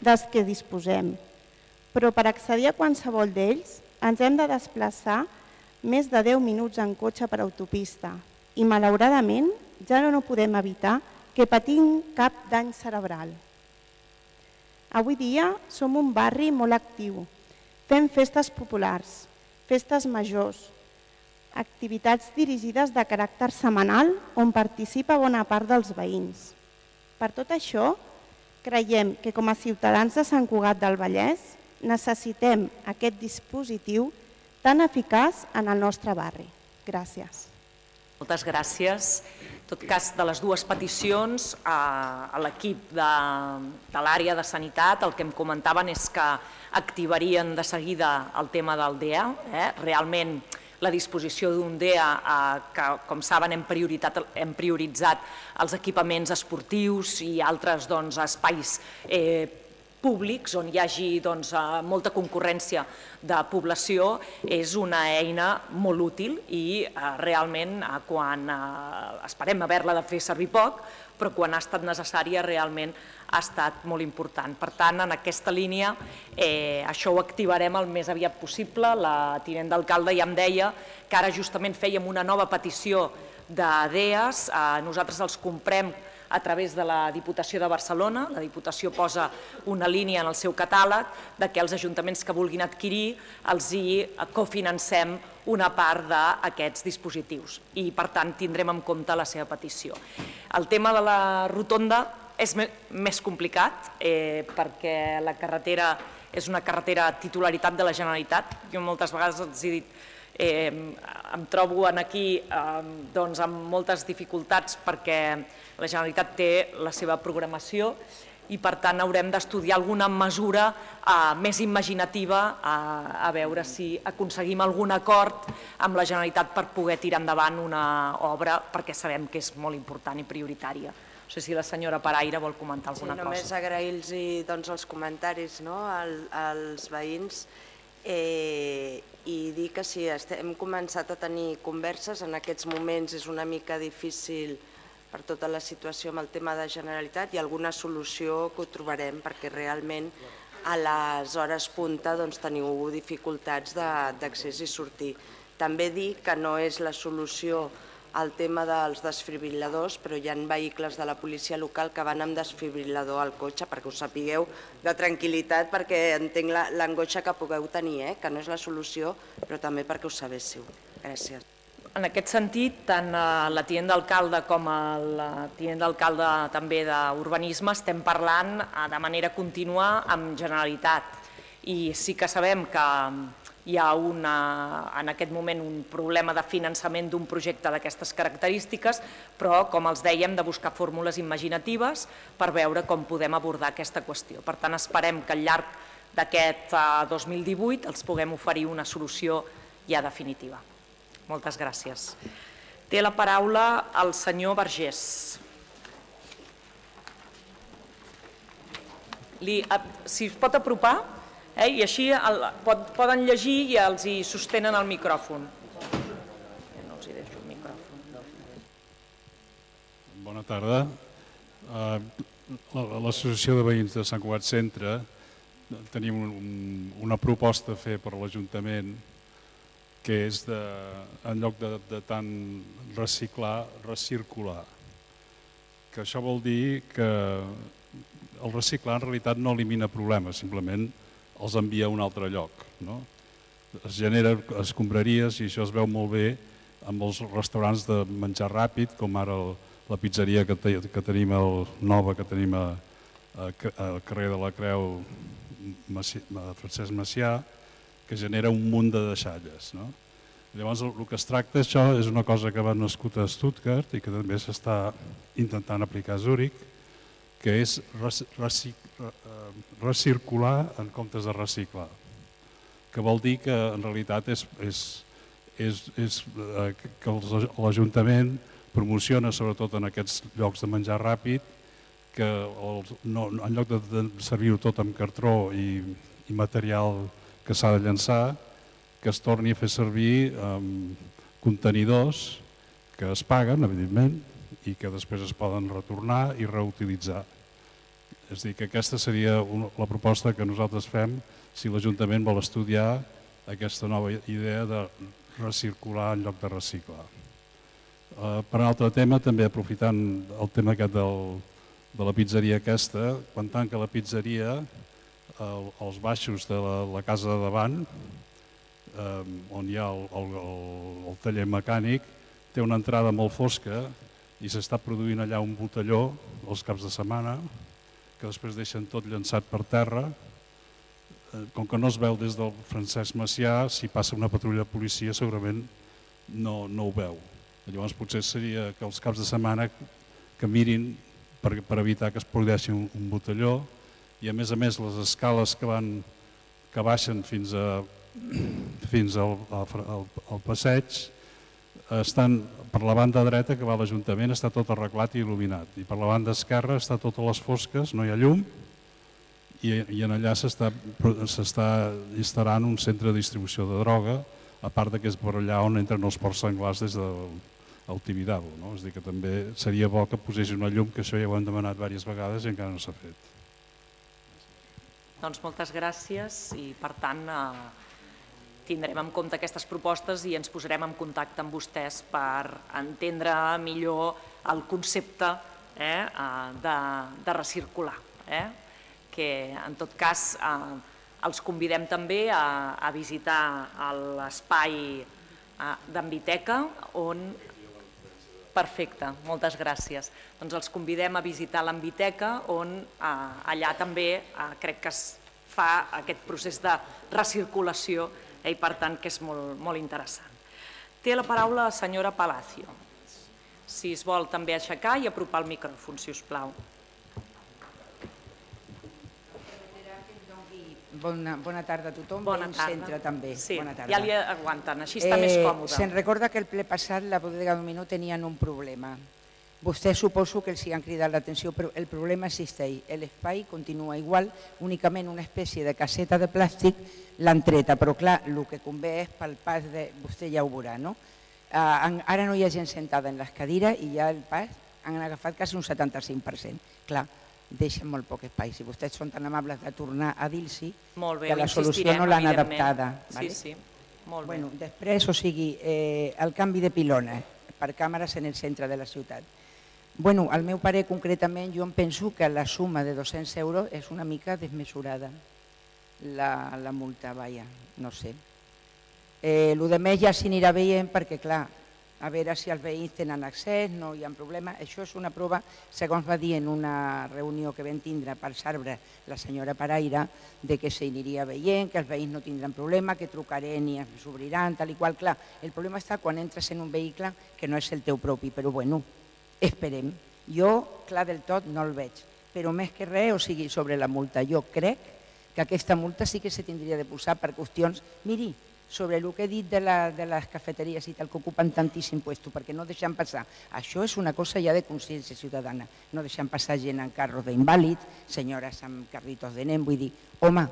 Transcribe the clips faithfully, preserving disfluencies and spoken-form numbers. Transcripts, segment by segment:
dels que disposem, però per accedir a qualsevol d'ells ens hem de desplaçar més de deu minuts en cotxe per autopista i, malauradament, ja no podem evitar que patim cap dany cerebral. Avui dia som un barri molt actiu, fem festes populars, festes majors, activitats dirigides de caràcter setmanal on participa bona part dels veïns. Per tot això, creiem que com a ciutadans de Sant Cugat del Vallès necessitem aquest dispositiu tan eficaç en el nostre barri. Gràcies. Moltes gràcies. En tot cas, de les dues peticions, a l'equip de l'àrea de sanitat el que em comentaven és que activarien de seguida el tema del D E A. Realment, la disposició d'un D E A, que com saben hem prioritzat els equipaments esportius i altres espais públics on hi hagi molta concurrència de població, és una eina molt útil i realment quan esperem haver-la de fer servir poc, però quan ha estat necessària realment ha estat molt important. Per tant, en aquesta línia això ho activarem el més aviat possible. La tinent d'alcalde ja em deia que ara justament fèiem una nova petició de D E As, nosaltres els comprem a través de la Diputació de Barcelona. La Diputació posa una línia en el seu catàleg que els ajuntaments que vulguin adquirir els hi cofinancem una part d'aquests dispositius i, per tant, tindrem en compte la seva petició. El tema de la rotonda és més complicat perquè la carretera és una carretera titularitat de la Generalitat. Jo moltes vegades els he dit em trobo aquí amb moltes dificultats perquè la Generalitat té la seva programació i, per tant, haurem d'estudiar alguna mesura més imaginativa a veure si aconseguim algun acord amb la Generalitat per poder tirar endavant una obra perquè sabem que és molt important i prioritària. No sé si la senyora Paraire vol comentar alguna cosa. Només agrair-los els comentaris als veïns i dir que si hem començat a tenir converses, en aquests moments és una mica difícil per tota la situació amb el tema de Generalitat i alguna solució que ho trobarem perquè realment a les hores punta teniu dificultats d'accés i sortir. També dir que no és la solució el tema dels desfibril·ladors, però hi ha vehicles de la policia local que van amb desfibril·lador al cotxe, perquè ho sapigueu, de tranquil·litat, perquè entenc l'angoixa que pugueu tenir, que no és la solució, però també perquè ho sabéssiu. Gràcies. En aquest sentit, tant la tinent d'alcalde com el tinent d'alcalde també d'Urbanisme estem parlant de manera contínua amb Generalitat i sí que sabem que hi ha en aquest moment un problema de finançament d'un projecte d'aquestes característiques, però, com els dèiem, de buscar fórmules imaginatives per veure com podem abordar aquesta qüestió. Per tant, esperem que al llarg d'aquest dos mil divuit els puguem oferir una solució ja definitiva. Moltes gràcies. Té la paraula el senyor Vergés. Si es pot apropar, i així poden llegir i els hi sostenen el micròfon. No els hi deixo el micròfon. Bona tarda. L'Associació de Veïns de Sant Cugat Centre tenim una proposta a fer per l'Ajuntament que és, en lloc de tant reciclar, recircular. Que això vol dir que el reciclar en realitat no elimina problemes, simplement els envia a un altre lloc. Es generen escombraries i això es veu molt bé amb els restaurants de menjar ràpid, com ara la pizzeria que tenim nova, que tenim al carrer de la Creu, Francesc Macià, que genera un munt de deixalles. Llavors, el que es tracta, això és una cosa que va nascut a Stuttgart i que també s'està intentant aplicar a Zúrich, que és recircular en comptes de reciclar, que vol dir que en realitat és que l'Ajuntament promociona, sobretot en aquests llocs de menjar ràpid, que en lloc de servir-ho tot amb cartró i material que s'ha de llançar, que es torni a fer servir contenidors que es paguen, evidentment, i que després es poden retornar i reutilitzar. És a dir, que aquesta seria la proposta que nosaltres fem si l'Ajuntament vol estudiar aquesta nova idea de recircular en lloc de reciclar. Per un altre tema, també aprofitant el tema aquest de la pizzeria aquesta, quan tanca la pizzeria, als baixos de la casa de davant, on hi ha el taller mecànic, té una entrada molt fosca i s'està produint allà un botelló els caps de setmana, que després deixen tot llançat per terra. Com que no es veu des del Francesc Macià, si passa una patrulla de policia segurament no ho veu. Llavors potser seria que els caps de setmana que mirin per evitar que es produeixi un botelló, i a més a més les escales que baixen fins al passeig estan per la banda dreta que va a l'Ajuntament, està tot arreglat i il·luminat, i per la banda esquerra està tot a les fosques, no hi ha llum, i en allà s'està instal·lant un centre de distribució de droga, a part que és per allà on entren els ports senglars des del Tibidabo. És a dir, que també seria bo que posessin una llum, que això ja ho hem demanat diverses vegades i encara no s'ha fet. Doncs moltes gràcies i, per tant, tindrem en compte aquestes propostes i ens posarem en contacte amb vostès per entendre millor el concepte de recircular. Que, en tot cas, els convidem també a visitar l'espai d'Enviteca, on... Perfecte, moltes gràcies. Doncs els convidem a visitar l'Enviteca, on allà també crec que es fa aquest procés de recirculació i, per tant, que és molt interessant. Té la paraula la senyora Palacio. Si es vol també aixecar i apropar el micròfon, si us plau. Bona tarda a tothom, bon centre també. Sí, ja li aguanten, així està més còmode. Se'n recorda que el ple passat la bodega Dominó tenien un problema. Vostès suposo que els hi han cridat l'atenció, però el problema existeix. L'espai continua igual, únicament una espècie de caseta de plàstic l'han treta, però clar, el que convé és pel pas de... Vostè ja ho veurà, no? Ara no hi ha gent sentada en les cadires i ja el pas han agafat quasi un setanta-cinc per cent. Clar, deixen molt poc espai. Si vostès són tan amables de tornar a dir-los que la solució no l'han adaptada. Sí, sí, molt bé. Després, o sigui, el canvi de pilona per càmeres en el centre de la ciutat. Bueno, al meu pare, concretament, jo em penso que la suma de dos-cents euros és una mica desmesurada, la multa, vaja, no sé. El de més ja s'hi anirà veient perquè, clar, a veure si els veïns tenen accés, no hi ha problema. Això és una prova, segons va dir en una reunió que vam tindre per Sarbre la senyora Paraire, de que s'aniria veient, que els veïns no tindran problema, que trucarem i ens obriran, tal i qual. Clar, el problema està quan entres en un vehicle que no és el teu propi, però bueno, esperem. Jo, clar del tot, no el veig, però més que res, o sigui, sobre la multa, jo crec que aquesta multa sí que se tindria de posar per qüestions, miri, sobre el que he dit de les cafeteries i tal, que ocupen tantíssim puesto, perquè no deixen passar. Això és una cosa ja de consciència ciutadana. No deixen passar gent en carros d'invàlid, senyores amb carritos de nen, vull dir, home,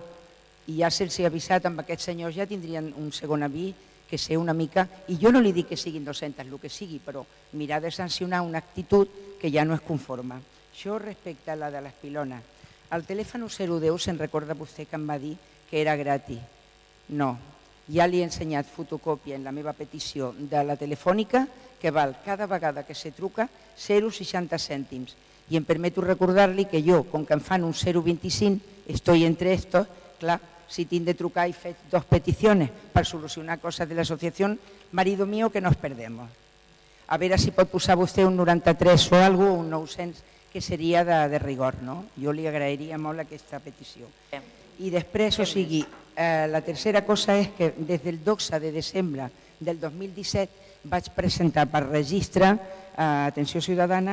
i ja se'ls ha avisat amb aquests senyors, ja tindrien un segon avís que ser una mica, i jo no li dic que siguin dos-centes, el que sigui, però mirar de sancionar una actitud que ja no és conforme. Això respecte a la de les pilones. El telèfon zero deu, se'n recorda vostè que em va dir que era gratis? No. Ja li he ensenyat fotocòpia en la meva petició de la telefònica que val cada vegada que se truca zero coma seixanta cèntims. I em permeto recordar-li que jo, com que em fan un zero coma vint-i-cinc, estoy entre estos, clar, si tinc de trucar i fer dos peticions per solucionar coses de l'associació, marido mío, que nos perdemos. A veure si pot posar vostè un noranta-tres o alguna cosa, un nou-cents, que seria de rigor, no? Jo li agrairia molt aquesta petició. I després, o sigui, la tercera cosa és que des del dotze de desembre del dos mil disset vaig presentar per registre, atenció ciutadana,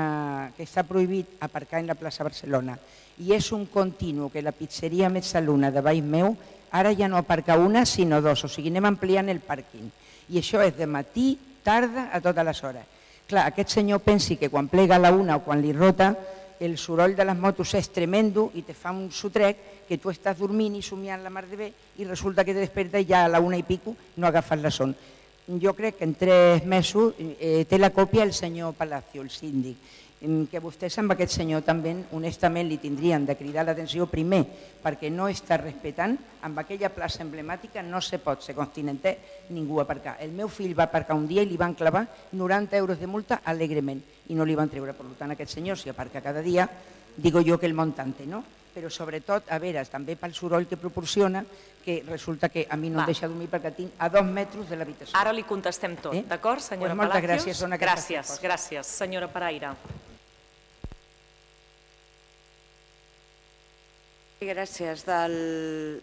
que està prohibit aparcar en la plaça Barcelona. I és un continu que la pizzeria Mezzaluna de baix meu ara ja no aparca una sinó dos, o sigui, anem ampliant el pàrquing. I això és de matí, tarda, a totes les hores. Clar, aquest senyor pensi que quan plega a la una o quan li rota, el soroll de les motos és tremendo i te fa un sotrec que tu estàs dormint i somiant la mar de bé i resulta que te desperta i ja a la una i pico no agafes la son. Jo crec que en tres mesos té la còpia el senyor Palacio, el síndic, que vostès amb aquest senyor també honestament li tindrien de cridar l'atenció primer perquè no està respectant, amb aquella plaça emblemàtica no se pot, segons Tinenter, ningú aparcar. El meu fill va aparcar un dia i li van clavar noranta euros de multa alegrement i no li van treure. Per tant, aquest senyor, si aparca cada dia, digo jo que el montante, no? Però sobretot, a veure, també pel soroll que proporciona, que resulta que a mi no em deixa dormir perquè tinc a dos metres de l'habitació. Ara li contestem tot, Eh? d'acord, senyora Pues moltes Palacios? gràcies, són aquestes Gràcies, coses. gràcies. Senyora Paraire. Gràcies. Del...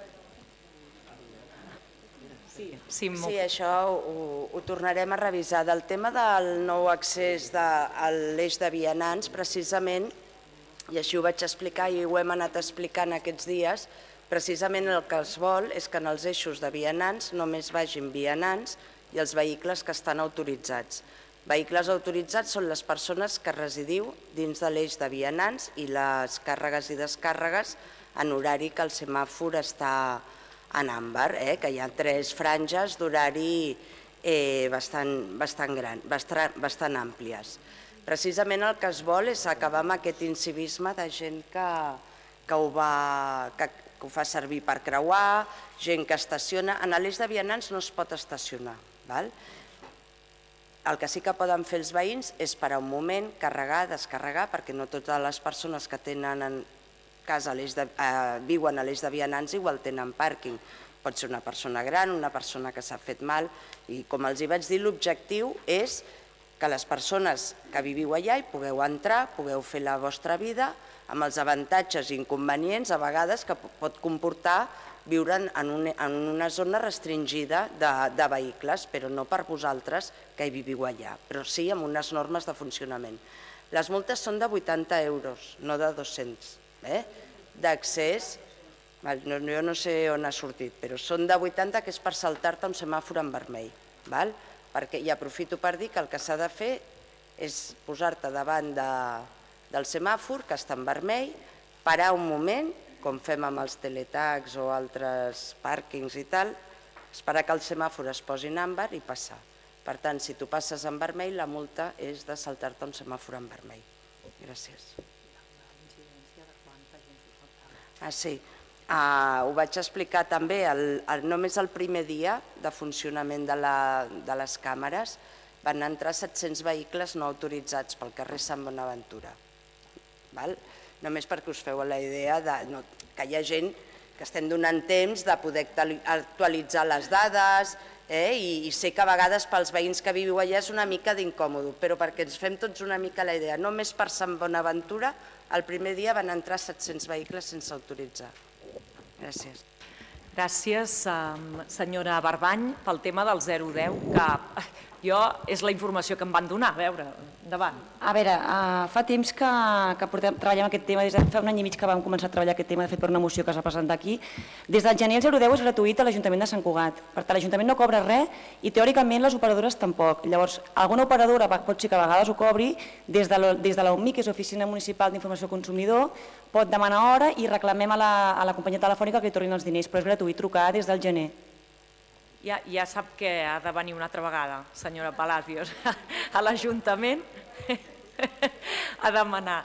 Sí, sí, m'ho- Sí, això ho, ho tornarem a revisar. Del tema del nou accés de, a l'eix de vianants, precisament, i així ho vaig explicar i ho hem anat explicant aquests dies, precisament el que es vol és que en els eixos de vianants només vagin vianants i els vehicles que estan autoritzats. Vehicles autoritzats són les persones que residiu dins de l'eix de vianants i les càrregues i descàrregues en horari que el semàfor està en àmbar, eh? Que hi ha tres franges d'horari eh, bastant, bastant, gran, bastant, bastant àmplies. Precisament el que es vol és acabar amb aquest incivisme de gent que, que, ho, va, que, que ho fa servir per creuar, gent que estaciona. En l'eix de vianants no es pot estacionar. Val? El que sí que poden fer els veïns és parar un moment, carregar, descarregar, perquè no totes les persones que tenen en casa de, eh, viuen a l'eix de vianants igual tenen pàrquing. Pot ser una persona gran, una persona que s'ha fet mal, i com els hi vaig dir, l'objectiu és que les persones que viviu allà hi pugueu entrar, pugueu fer la vostra vida, amb els avantatges i inconvenients a vegades que pot comportar viure en, un, en una zona restringida de, de vehicles, però no per vosaltres que hi viviu allà, però sí amb unes normes de funcionament. Les multes són de vuitanta euros, no de dos-cents, eh? D'accés, jo no sé on ha sortit, però són de vuitanta, que és per saltar-te un semàfor en vermell. Val? Perquè, i aprofito per dir que el que s'ha de fer és posar-te davant de, del semàfor, que està en vermell, parar un moment, com fem amb els teletacs o altres pàrquings i tal, esperar que el semàfor es posi en àmbar i passar. Per tant, si tu passes en vermell, la multa és de saltar-te un semàfor en vermell. Gràcies. Ah, sí. Uh, ho vaig explicar també, el, el, només el primer dia de funcionament de, la, de les càmeres van entrar set-cents vehicles no autoritzats pel carrer Sant Bonaventura. Val? Només perquè us feu la idea de, no, que hi ha gent que estem donant temps de poder actualitzar les dades, eh? I, i sé que a vegades pels veïns que viviu allà és una mica d'incòmode, però perquè ens fem tots una mica la idea, només per Sant Bonaventura el primer dia van entrar set-cents vehicles sense autoritzar. Gràcies. Gràcies, senyora Barbany, pel tema del zero deu, que jo és la informació que em van donar. A veure, endavant. A veure, fa temps que, que portem, treballem aquest tema, des de fa un any i mig que vam començar a treballar aquest tema, de fet per una moció que es va presentar aquí. Des del gener el zero deu és gratuït a l'Ajuntament de Sant Cugat. Per tant, l'Ajuntament no cobra res i teòricament les operadores tampoc. Llavors, alguna operadora pot ser que a vegades ho cobri, des de l'O M I, que és l'Oficina Municipal d'Informació Consumidor, pot demanar hora i reclamem a la, a la companyia telefònica que li tornin els diners, però és gratuït trucar des del gener. Ja, ja sap que ha de venir una altra vegada, senyora Palacios, a l'Ajuntament a demanar.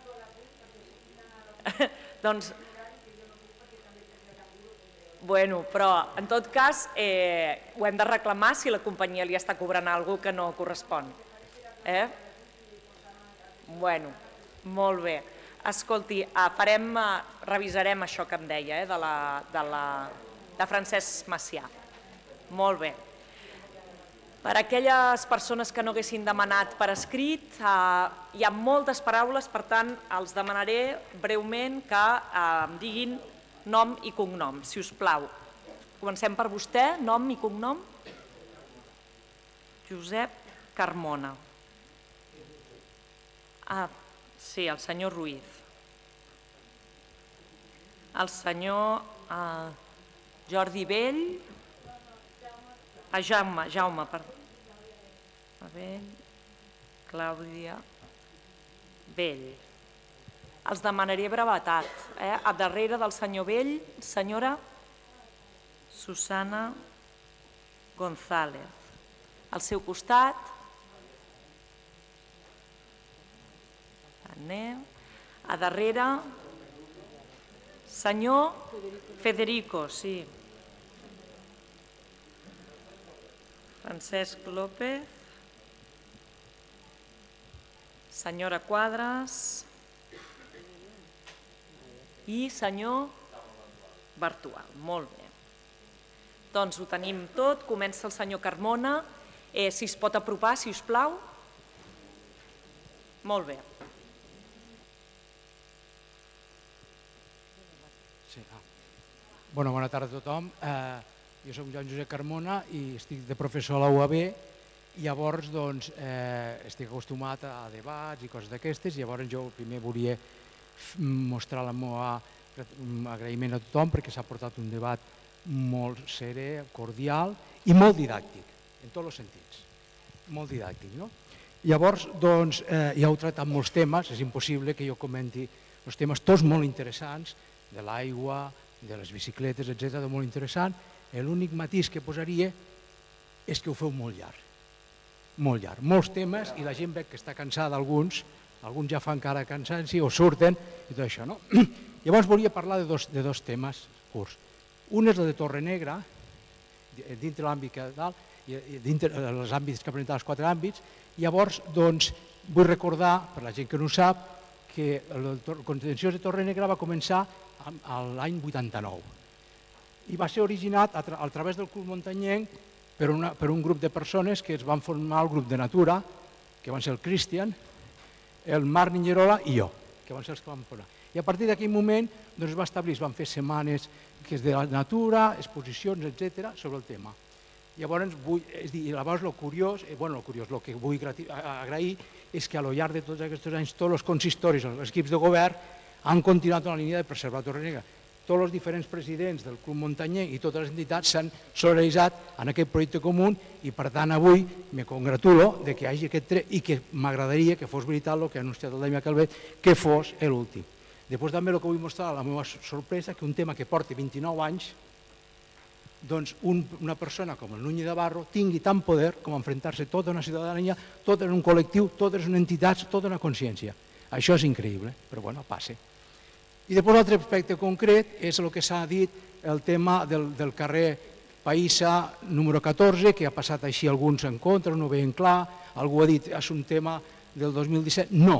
Doncs, bueno, però en tot cas eh, ho hem de reclamar si la companyia li està cobrant alguna cosa que no correspon. Eh? Bueno, molt bé. Escolti, farem, revisarem això que em deia, eh, de, la, de, la, de Francesc Macià. Molt bé. Per a aquelles persones que no haguessin demanat per escrit, eh, hi ha moltes paraules, per tant, els demanaré breument que eh, em diguin nom i cognom, si us plau. Comencem per vostè, nom i cognom. Josep Carmona. Ah, sí, el senyor Ruiz. El senyor eh, Jordi Vell. Ah, Jaume, Jaume, perdó. Vell, Clàudia Vell. Els demanaré brevetat. Eh? A darrere del senyor Vell, senyora Susana González. Al seu costat, Anem. A darrere, senyor Federico, sí. Francesc López. Senyora Quadras. I senyor Bartual. Molt bé. Doncs ho tenim tot. Comença el senyor Carmona. Eh, si es pot apropar, si us plau. Molt bé. Sí, ah. Bueno, bona tarda a tothom. Eh, jo soc Joan Josep Carmona i estic de professor a la U A B. Llavors, doncs, eh, estic acostumat a debats i coses d'aquestes. Llavors, jo primer volia mostrar el meu agraïment a tothom perquè s'ha portat un debat molt serè, cordial i molt didàctic, en tots els sentits. Molt didàctic, no? Llavors, doncs, eh, ja heu tractat molts temes, és impossible que jo comenti els temes tots molt interessants, de l'aigua, de les bicicletes, etcètera, molt interessant. L'únic matís que posaria és que ho feu molt llarg. Molt llarg. Molts temes i la gent veig que està cansada, alguns, alguns ja fan cara de cansanci o surten i tot això, no? Llavors volia parlar de dos, de dos temes curts. Un és el de Torrenegra, dintre l'àmbit que dalt, dintre els àmbits que presenten els quatre àmbits. Llavors, doncs, vull recordar, per la gent que no ho sap, que el contenciós de Torrenegra va començar l'any vuitanta-nou i va ser originat a través del Club Muntanyenc per un grup de persones que es van formar el grup de Natura, que van ser el Cristian, el Marc Niñerola i jo, que van ser els que van posar. I a partir d'aquell moment es va establir, es van fer setmanes que és de la natura, exposicions, etcètera, sobre el tema. Llavors, és dir, llavors el curiós, bueno, el curiós, el que vull agrair és que a lo llarg de tots aquests anys tots els consistoris, els equips de govern han continuat en la línia de preservar Torrenegra. Tots els diferents presidents del Club Muntanyenc i totes les entitats s'han solidaritzat en aquest projecte comú i per tant avui me congratulo de que hi hagi aquest tret i que m'agradaria que fos veritat el que ha anunciat el Damià Calvet, que fos l'últim. Després també el que vull mostrar, la meva sorpresa, que un tema que porta vint-i-nou anys, doncs una persona com el Núñez de Barro tingui tant poder com enfrontar-se tota una ciutadania, tot en un col·lectiu, totes una entitats, tota una consciència. Això és increïble, però bueno, passa. I després l'altre aspecte concret és el que s'ha dit, el tema del carrer Païssa número catorze, que ha passat així alguns en contra, no ho veien clar, algú ha dit és un tema del dos mil disset. No.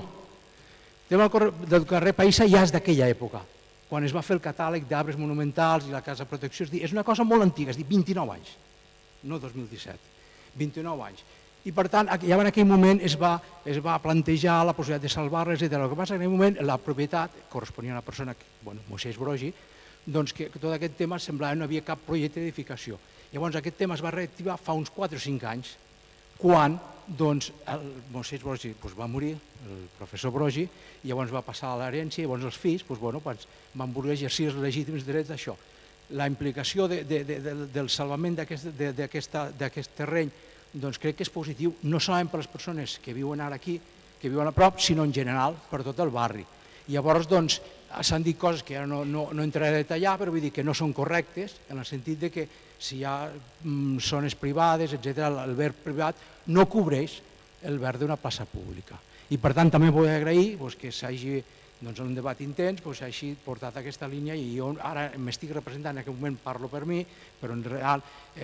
El tema del carrer Païssa ja és d'aquella època, quan es va fer el catàleg d'arbres monumentals i la casa de protecció. És una cosa molt antiga, és dir, vint-i-nou anys, no dos mil disset, vint-i-nou anys. I per tant, ja en aquell moment es va plantejar la possibilitat de salvar-les, etcètera. El que passa en aquell moment, la propietat, corresponia a una persona, bueno, Moisès Brogi, doncs que tot aquest tema semblava que no havia cap projecte d'edificació. Llavors aquest tema es va reactivar fa uns quatre o cinc anys, quan doncs el Moisès Brogi va morir, el professor Brogi, i llavors va passar a l'herència, i llavors els fills van voler exercir els legítims drets d'això. La implicació del salvament d'aquest terreny doncs crec que és positiu, no solament per les persones que viuen ara aquí, que viuen a prop, sinó en general per tot el barri. Llavors, doncs, s'han dit coses que ara no entraré a detallar, però vull dir que no són correctes, en el sentit que si hi ha zones privades, etcètera, el verd privat no cobreix el verd d'una plaça pública. I per tant també vull agrair que s'hagi un debat intens, s'hagi portat aquesta línia i jo ara m'estic representant, en aquest moment parlo per mi, però en real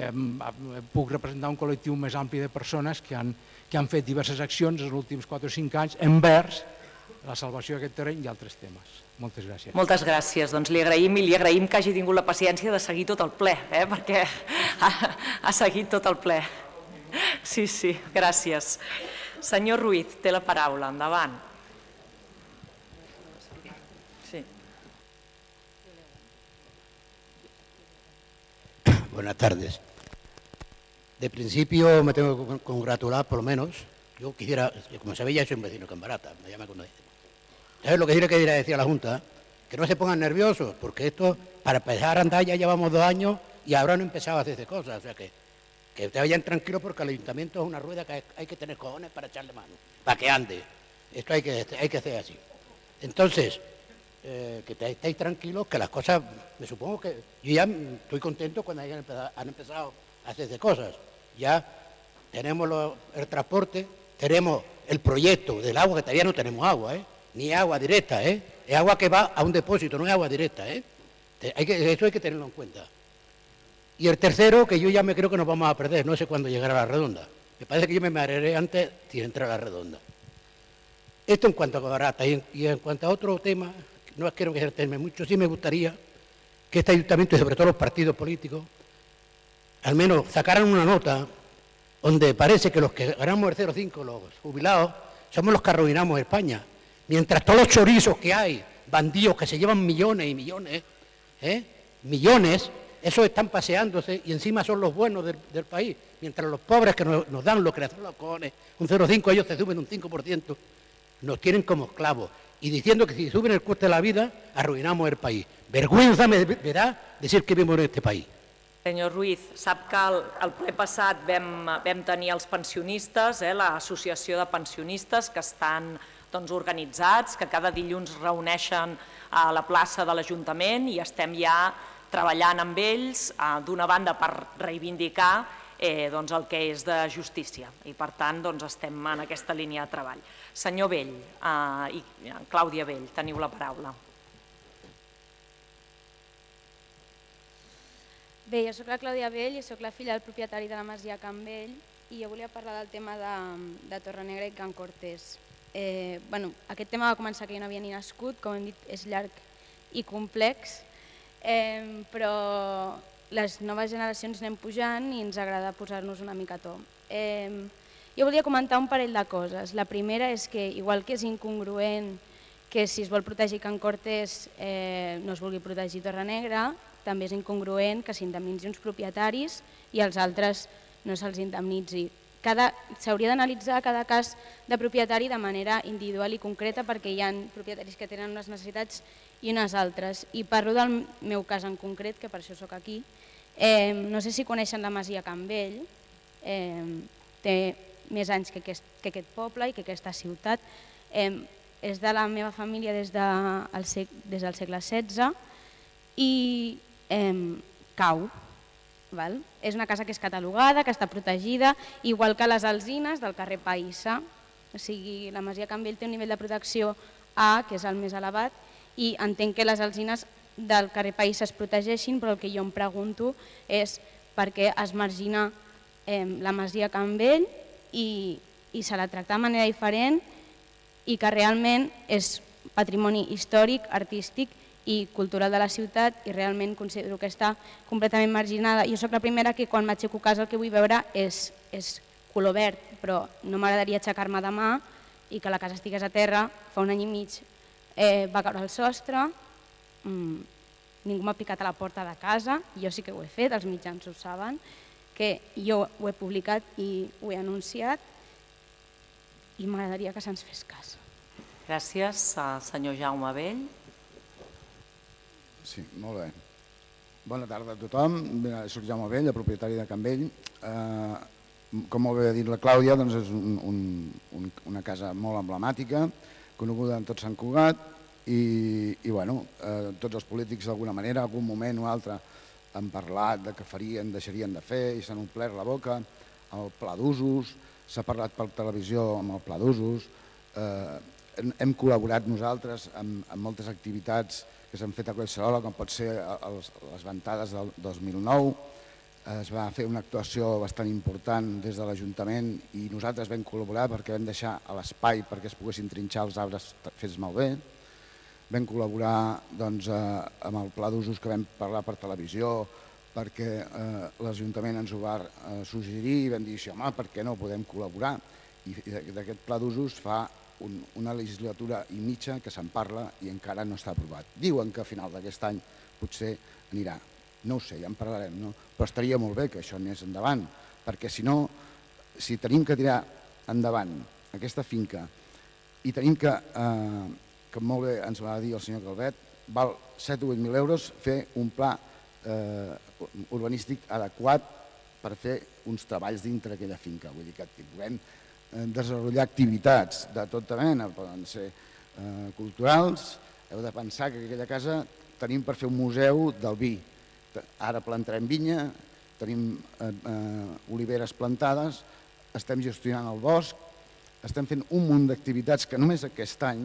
puc representar un col·lectiu més ampli de persones que han fet diverses accions els últims quatre o cinc anys envers la salvació d'aquest terreny i altres temes. Moltes gràcies. Moltes gràcies. Doncs li agraïm i li agraïm que hagi tingut la paciència de seguir tot el ple, perquè ha seguit tot el ple. Sí, sí, gràcies. Senyor Ruiz, té la paraula. Endavant. Buenas tardes. De principio me tengo que congratular, por lo menos. Yo quisiera, como sabéis, ya soy un vecino que en Barata, me llama cuando dice. ¿Sabes lo que tiene que decir a la Junta? Que no se pongan nerviosos, porque esto, para empezar a andar ya llevamos dos años y ahora no empezado a hacerse cosas. O sea que, que te vayan tranquilos porque el ayuntamiento es una rueda que hay que tener cojones para echarle mano, para que ande. Esto hay que, hay que hacer así. Entonces, Eh, que estéis tranquilos, que las cosas, me supongo que yo ya estoy contento cuando hayan empezado, han empezado a hacerse cosas. Ya tenemos lo, el transporte, tenemos el proyecto del agua, que todavía no tenemos agua, ¿eh? ni agua directa, ¿eh? Es agua que va a un depósito, no es agua directa, ¿eh? Hay que, eso hay que tenerlo en cuenta. Y el tercero, que yo ya me creo que nos vamos a perder, no sé cuándo llegará la redonda. Me parece que yo me marearé antes de entrar a la redonda. Esto en cuanto a Camarata, y en, y en cuanto a otro tema, no quiero ejercerme mucho, sí me gustaría que este ayuntamiento y sobre todo los partidos políticos, al menos sacaran una nota donde parece que los que ganamos el cero coma cinco, los jubilados, somos los que arruinamos España. Mientras todos los chorizos que hay, bandidos que se llevan millones y millones, ¿eh? millones, esos están paseándose y encima son los buenos del, del país. Mientras los pobres que nos, nos dan lo que les hacen los cojones, un cero coma cinco, ellos se suben un cinco por ciento, nos tienen como esclavos. Y diciendo que si suben el coste de la vida, arruinamos el país. Vergüenza me verá decir que vivimos en este país. Senyor Ruiz, sap que el, el ple passat vam, vam tenir els pensionistes, eh, l'associació de pensionistes que estan doncs, organitzats, que cada dilluns reuneixen a la plaça de l'Ajuntament i estem ja treballant amb ells, eh, d'una banda per reivindicar eh, doncs, el que és de justícia i per tant doncs, estem en aquesta línia de treball. Senyor Vell eh, i Clàudia Vell, teniu la paraula. Bé, jo soc la Clàudia Vell i soc la filla del propietari de la Masia Can Vell i jo volia parlar del tema de, de Torrenegra i Can Cortés. Eh, bueno, aquest tema va començar que jo no havia ni nascut, com hem dit, és llarg i complex, eh, però les noves generacions anem pujant i ens agrada posar-nos una mica a to. Eh, jo volia comentar un parell de coses. La primera és que, igual que és incongruent que si es vol protegir Can Cortés eh, no es vulgui protegir Torrenegra, també és incongruent que s'indemnitzi uns propietaris i als altres no se'ls indemnitzi. S'hauria d'analitzar cada cas de propietari de manera individual i concreta perquè hi ha propietaris que tenen unes necessitats i unes altres. I parlo del meu cas en concret, que per això sóc aquí. Eh, no sé si coneixen la Masia Can Vell, eh, té més anys que aquest, que aquest poble i que aquesta ciutat. Eh, és de la meva família des, de, el sec, des del segle setze i eh, cau. Val? És una casa que és catalogada, que està protegida, igual que les alzines del carrer Païssa. O sigui, la Masia Can Vell té un nivell de protecció A, que és el més elevat, i entenc que les alzines del carrer Païssa es protegeixin, però el que jo em pregunto és per què es margina eh, la Masia Can Vell i, i se la tracta de manera diferent i que realment és patrimoni històric, artístic i cultural de la ciutat i realment considero que està completament marginada. Jo soc la primera que quan m'aixeco a casa el que vull veure és, és color verd, però no m'agradaria aixecar-me demà i que la casa estigués a terra. Fa un any i mig eh, va caure al sostre, mm, ningú m'ha picat a la porta de casa, jo sí que ho he fet, els mitjans ho saben, que jo ho he publicat i ho he anunciat i m'agradaria que se'ns fes cas. Gràcies, senyor Jaume Vell. Sí, molt bé. Bona tarda a tothom. Soc Jaume Vell, el propietari de Can Vell. Eh, com molt bé ha dit la Clàudia, doncs és un, un, un, una casa molt emblemàtica, coneguda en tot Sant Cugat, i, i bueno, eh, tots els polítics d'alguna manera, algun moment o altre, han parlat de que farien, deixarien de fer i s'han omplert la boca. El pla d'usos, s'ha parlat per televisió amb el pla d'usos, eh, hem col·laborat nosaltres amb, amb moltes activitats que s'han fet a Collserola, com pot ser els, les ventades del dos mil nou. Es va fer una actuació bastant important des de l'Ajuntament i nosaltres vam col·laborar perquè vam deixar l'espai perquè es poguessin trinxar els arbres fets malbé. Vam col·laborar doncs, eh, amb el pla d'usos que vam parlar per televisió perquè eh, l'Ajuntament ens ho va eh, suggerir i vam dir, sí, home, per què no podem col·laborar? I d'aquest pla d'usos fa un, una legislatura i mitja que se'n parla i encara no està aprovat. Diuen que a final d'aquest any potser anirà. No ho sé, ja en parlarem, no? Però estaria molt bé que això anés endavant, perquè si no, si tenim que tirar endavant aquesta finca i tenim que, eh, que molt bé ens va dir el senyor Calvet, val set o vuit mil euros fer un pla eh, urbanístic adequat per fer uns treballs dintre aquella finca. Vull dir que puguem desenvolupar activitats de tota mena, poden ser eh, culturals. Heu de pensar que aquella casa tenim per fer un museu del vi. Ara plantarem vinya, tenim eh, eh, oliveres plantades, estem gestionant el bosc, estem fent un munt d'activitats que només aquest any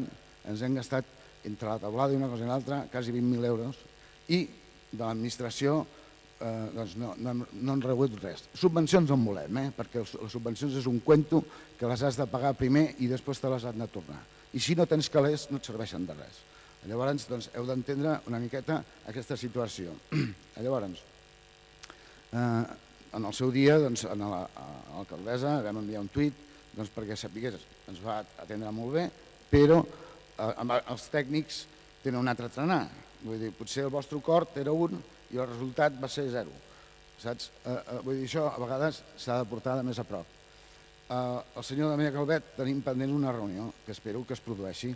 ens hem gastat entre la taulada i una cosa i l'altra quasi vint mil euros i de l'administració no han rebut res. Subvencions no en volem, perquè les subvencions és un cuento que les has de pagar primer i després te les han de tornar. I si no tens calés no et serveixen de res. Llavors heu d'entendre una miqueta aquesta situació. Llavors, en el seu dia a l'alcaldessa vam enviar un tuit perquè sapigués, ens va atendre molt bé, però els tècnics tenen un altre trenar. Vull dir, potser el vostre acord era un i el resultat va ser zero. Saps? Vull dir, això a vegades s'ha de portar de més a prop. El senyor Damià Calvet tenim pendent una reunió que espero que es produeixi.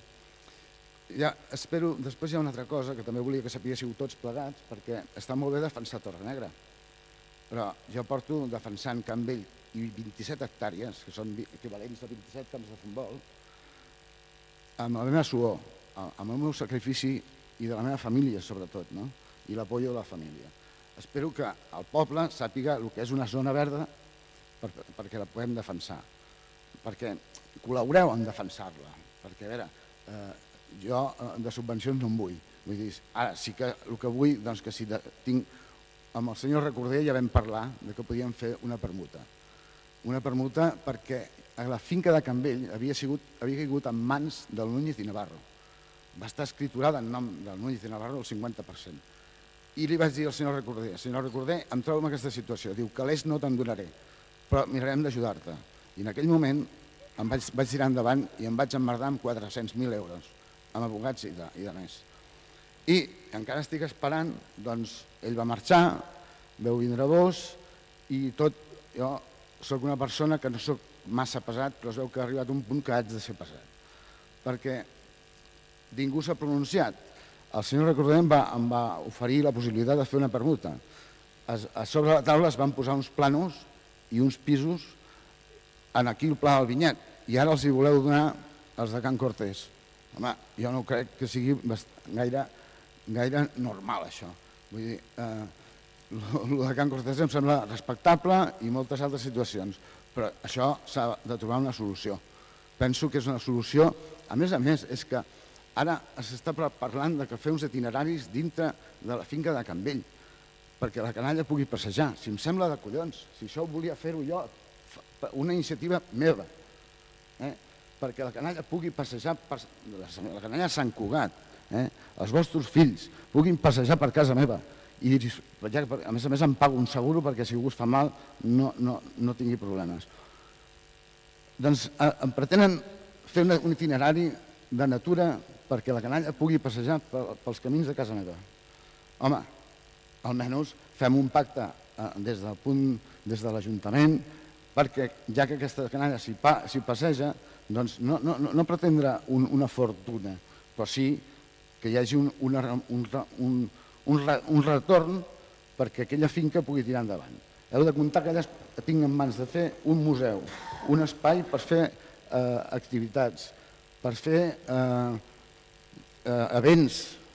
Espero, després hi ha una altra cosa que també volia que sapiguéssiu tots plegats, perquè està molt bé defensar Torrenegra, però jo porto defensant Can Vell i vint-i-set hectàrees, que són equivalents a vint-i-set camps de futbol, amb la meva suor, amb el meu sacrifici i de la meva família sobretot, i l'apoyo de la família. Espero que el poble sàpiga el que és una zona verda perquè la puguem defensar, perquè col·laboreu en defensar-la, perquè a veure, jo de subvencions no en vull, vull dir, ara sí que el que vull, doncs que si tinc, amb el senyor Recorder ja vam parlar que podíem fer una permuta, una permuta perquè la finca de Can Vell havia caigut en mans del Núñez i Navarro, va estar escriturada en nom del Núñez i Navarro el cinquanta per cent, i li vaig dir al senyor Recorder, senyor Recorder, em trobo en aquesta situació, diu, calés no te'n donaré, però mirarem d'ajudar-te, i en aquell moment em vaig tirar endavant i em vaig emmerdar amb quatre-cents mil euros, amb advocats i de més. I encara estic esperant, doncs ell va marxar, veu vindre vos i tot, jo soc una persona que no soc massa pesat, però es veu que ha arribat un punt que haig de ser pesat, perquè ningú s'ha pronunciat. El senyor Recorder em va oferir la possibilitat de fer una permuta. A sobre la taula es van posar uns planos i uns pisos aquí al Pla del Vinyet, i ara els hi voleu donar els de Can Cortés. Home, jo no crec que sigui gaire normal això. Vull dir, el de Can Cortés em sembla respectable i moltes altres situacions, però això s'ha de trobar una solució. Penso que és una solució, a més a més, és que ara s'està parlant de fer uns itineraris dintre de la finca de Can Vell, perquè la canalla pugui passejar. Si em sembla de collons, si això volia fer-ho jo, una iniciativa meva, perquè la canalla pugui passejar, la canalla de Sant Cugat, els vostres fills puguin passejar per casa meva i a més a més em pago un seguro perquè si algú es fa mal no tingui problemes. Doncs em pretenen fer un itinerari de natura perquè la canalla pugui passejar pels camins de casa meva. Home, almenys fem un pacte des del punt, des de l'Ajuntament, perquè ja que aquesta canalla s'hi passeja, doncs no pretendre una fortuna, però sí que hi hagi un retorn perquè aquella finca pugui tirar endavant. Heu de comptar que allà tinc en mans de fer un museu, un espai per fer activitats, per fer events.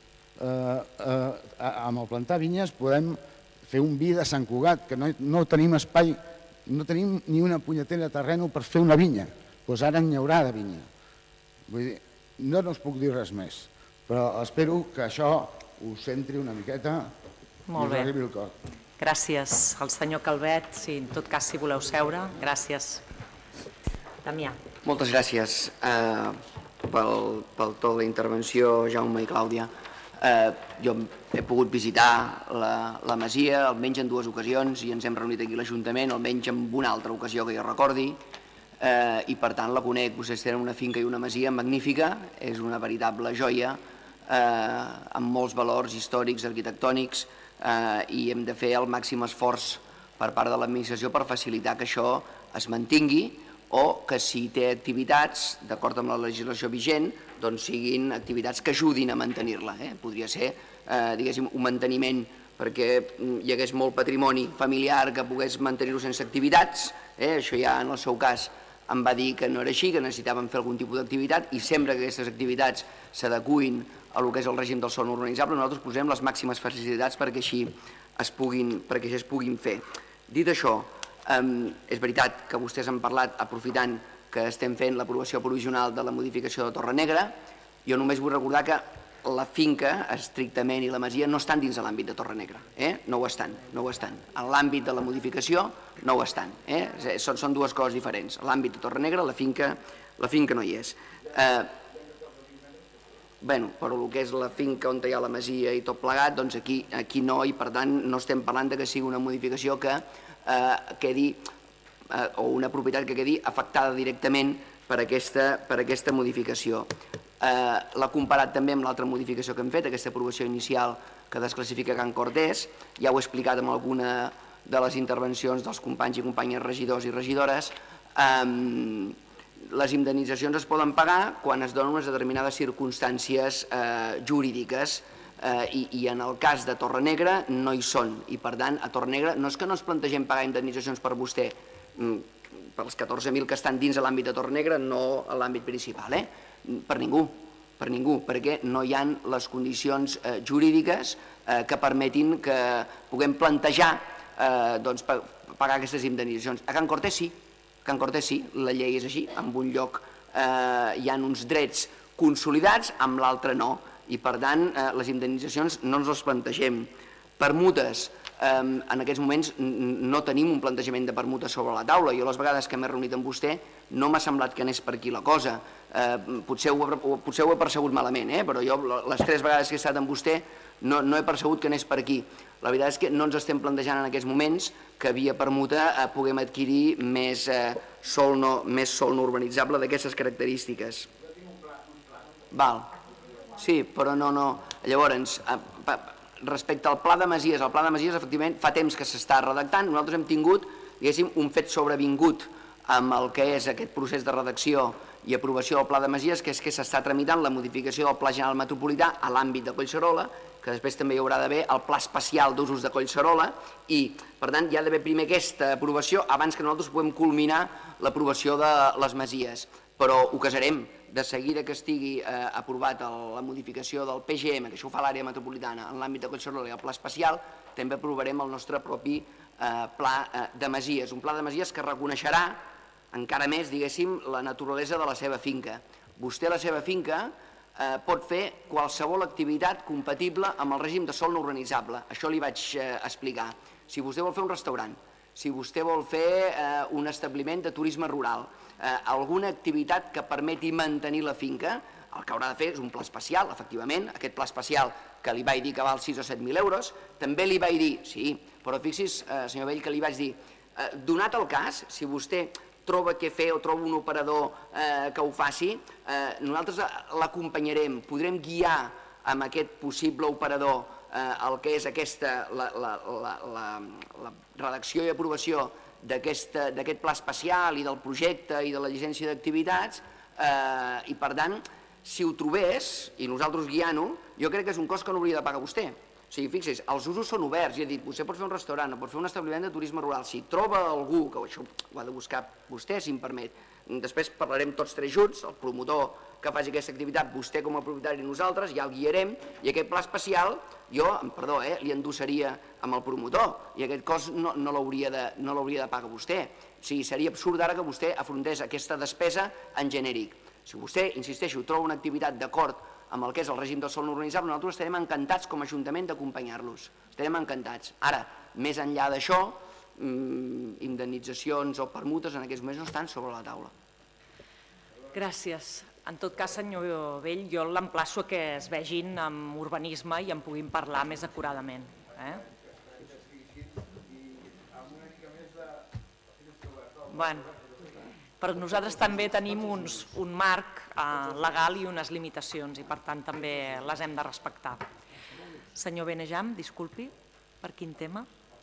Amb el plantar vinyes podem fer un vi de Sant Cugat, que no tenim espai, no tenim ni una punyetera terreno per fer una vinya, doncs ara n'hi haurà de vinya. Vull dir, no us puc dir res més, però espero que això us centri una miqueta i us arribi al cor. Gràcies al senyor Calvet, si en tot cas si voleu seure, gràcies. Damià. Moltes gràcies pel to de la intervenció, Jaume i Clàudia. Jo he pogut visitar la masia almenys en dues ocasions i ens hem reunit aquí a l'Ajuntament almenys en una altra ocasió que jo recordi i per tant la conec. Vostès tenen una finca i una masia magnífica, és una veritable joia amb molts valors històrics, arquitectònics, i hem de fer el màxim esforç per part de l'administració per facilitar que això es mantingui o que si té activitats, d'acord amb la legislació vigent, doncs siguin activitats que ajudin a mantenir-la. Podria ser, diguéssim, un manteniment perquè hi hagués molt patrimoni familiar que pogués mantenir-ho sense activitats. Això ja en el seu cas em va dir que no era així, que necessitaven fer algun tipus d'activitat i sempre que aquestes activitats s'adecuïn a el que és el règim del sòl no urbanitzable, nosaltres posem les màximes facilitats perquè així es puguin fer. Dit això, és veritat que vostès han parlat, aprofitant que estem fent l'aprovació provisional de la modificació de Torrenegra, Jo només vull recordar que la finca, estrictament, i la masia no estan dins de l'àmbit de Torrenegra. No ho estan, no ho estan. En l'àmbit de la modificació no ho estan. Són dues coses diferents. L'àmbit de Torrenegra, la finca no hi és. Bé, però el que és la finca on hi ha la masia i tot plegat, doncs aquí no, i per tant no estem parlant que sigui una modificació que quedi, o una propietat que quedi afectada directament per aquesta modificació. L'ha comparat també amb l'altra modificació que hem fet, aquesta aprovació inicial que desclassifica Can Cortés. Ja ho he explicat en alguna de les intervencions dels companys i companyes regidors i regidores. Les indemnitzacions es poden pagar quan es donen unes determinades circumstàncies jurídiques i en el cas de Torrenegra no hi són. I per tant, a Torrenegra no és que no ens plantegem pagar indemnitzacions per vostè, pels catorze mil que estan dins de l'àmbit de Torrenegra, no a l'àmbit principal, eh? Per ningú, per ningú, perquè no hi ha les condicions jurídiques que permetin que puguem plantejar pagar aquestes indemnitzacions. A Can Cortés sí, a Can Cortés sí, la llei és així, en un lloc hi ha uns drets consolidats, amb l'altre no, i per tant les indemnitzacions no ens les plantegem. Permutes, en aquests moments no tenim un plantejament de permuta sobre la taula. Jo les vegades que m'he reunit amb vostè no m'ha semblat que anés per aquí la cosa. Potser ho he percebut malament, però jo les tres vegades que he estat amb vostè no he percebut que anés per aquí. La veritat és que no ens estem plantejant en aquests moments que via permuta puguem adquirir més sòl no urbanitzable d'aquestes característiques. Val. Sí, però no, no. Llavors, respecte al Pla de Masies, el Pla de Masies efectivament fa temps que s'està redactant. Nosaltres hem tingut, diguéssim, un fet sobrevingut amb el que és aquest procés de redacció i aprovació del Pla de Masies, que és que s'està tramitant la modificació del Pla General Metropolità a l'àmbit de Collserola, que després també hi haurà d'haver el Pla Especial d'Usos de Collserola, i per tant hi ha d'haver primer aquesta aprovació abans que nosaltres puguem culminar l'aprovació de les Masies. Però ho casarem. De seguida que estigui aprovat la modificació del P G M, que això ho fa l'àrea metropolitana en l'àmbit de Collserola i el Pla Especial, també aprovarem el nostre propi Pla de Masies, un Pla de Masies que reconeixerà encara més, diguéssim, la naturalesa de la seva finca. Vostè, la seva finca, pot fer qualsevol activitat compatible amb el règim de sòl no urbanitzable. Això li vaig explicar. Si vostè vol fer un restaurant, si vostè vol fer un establiment de turisme rural, alguna activitat que permeti mantenir la finca, el que haurà de fer és un pla especial, efectivament, aquest pla especial que li vaig dir que val sis o set mil euros, també li vaig dir, sí, però fixi's, senyor Vell, que li vaig dir, donat el cas, si vostè troba què fer o troba un operador que ho faci, nosaltres l'acompanyarem, podrem guiar amb aquest possible operador el que és aquesta, la redacció i aprovació d'aquest pla especial i del projecte i de la llicència d'activitats, i per tant, si ho trobés, i nosaltres guiant-ho, jo crec que és un cost que no hauria de pagar vostè. O sigui, fixi's, els usos són oberts, ja he dit, vostè pot fer un restaurant o pot fer un establiment de turisme rural, si troba algú, que això ho ha de buscar vostè, si em permet, després parlarem tots tres junts, el promotor que faci aquesta activitat, vostè com a propietari i nosaltres, ja el guiarem, i aquest pla especial, jo, perdó, li endossaria amb el promotor, i aquest cost no l'hauria de pagar vostè. O sigui, seria absurd ara que vostè afrontés aquesta despesa en genèric. Si vostè, insisteixo, troba una activitat d'acord amb el que és el règim del sòl no urbanitzable, nosaltres estarem encantats com a Ajuntament d'acompanyar-los. Estarem encantats. Ara, més enllà d'això, indemnitzacions o permutes en aquests moments no estan sobre la taula. Gràcies. En tot cas, senyor Vell, jo l'emplaço a que es vegin amb urbanisme i en puguin parlar més acuradament. Bueno, però nosaltres també tenim un marc legal i unes limitacions i per tant també les hem de respectar. Senyor Benejam, disculpi, per quin tema?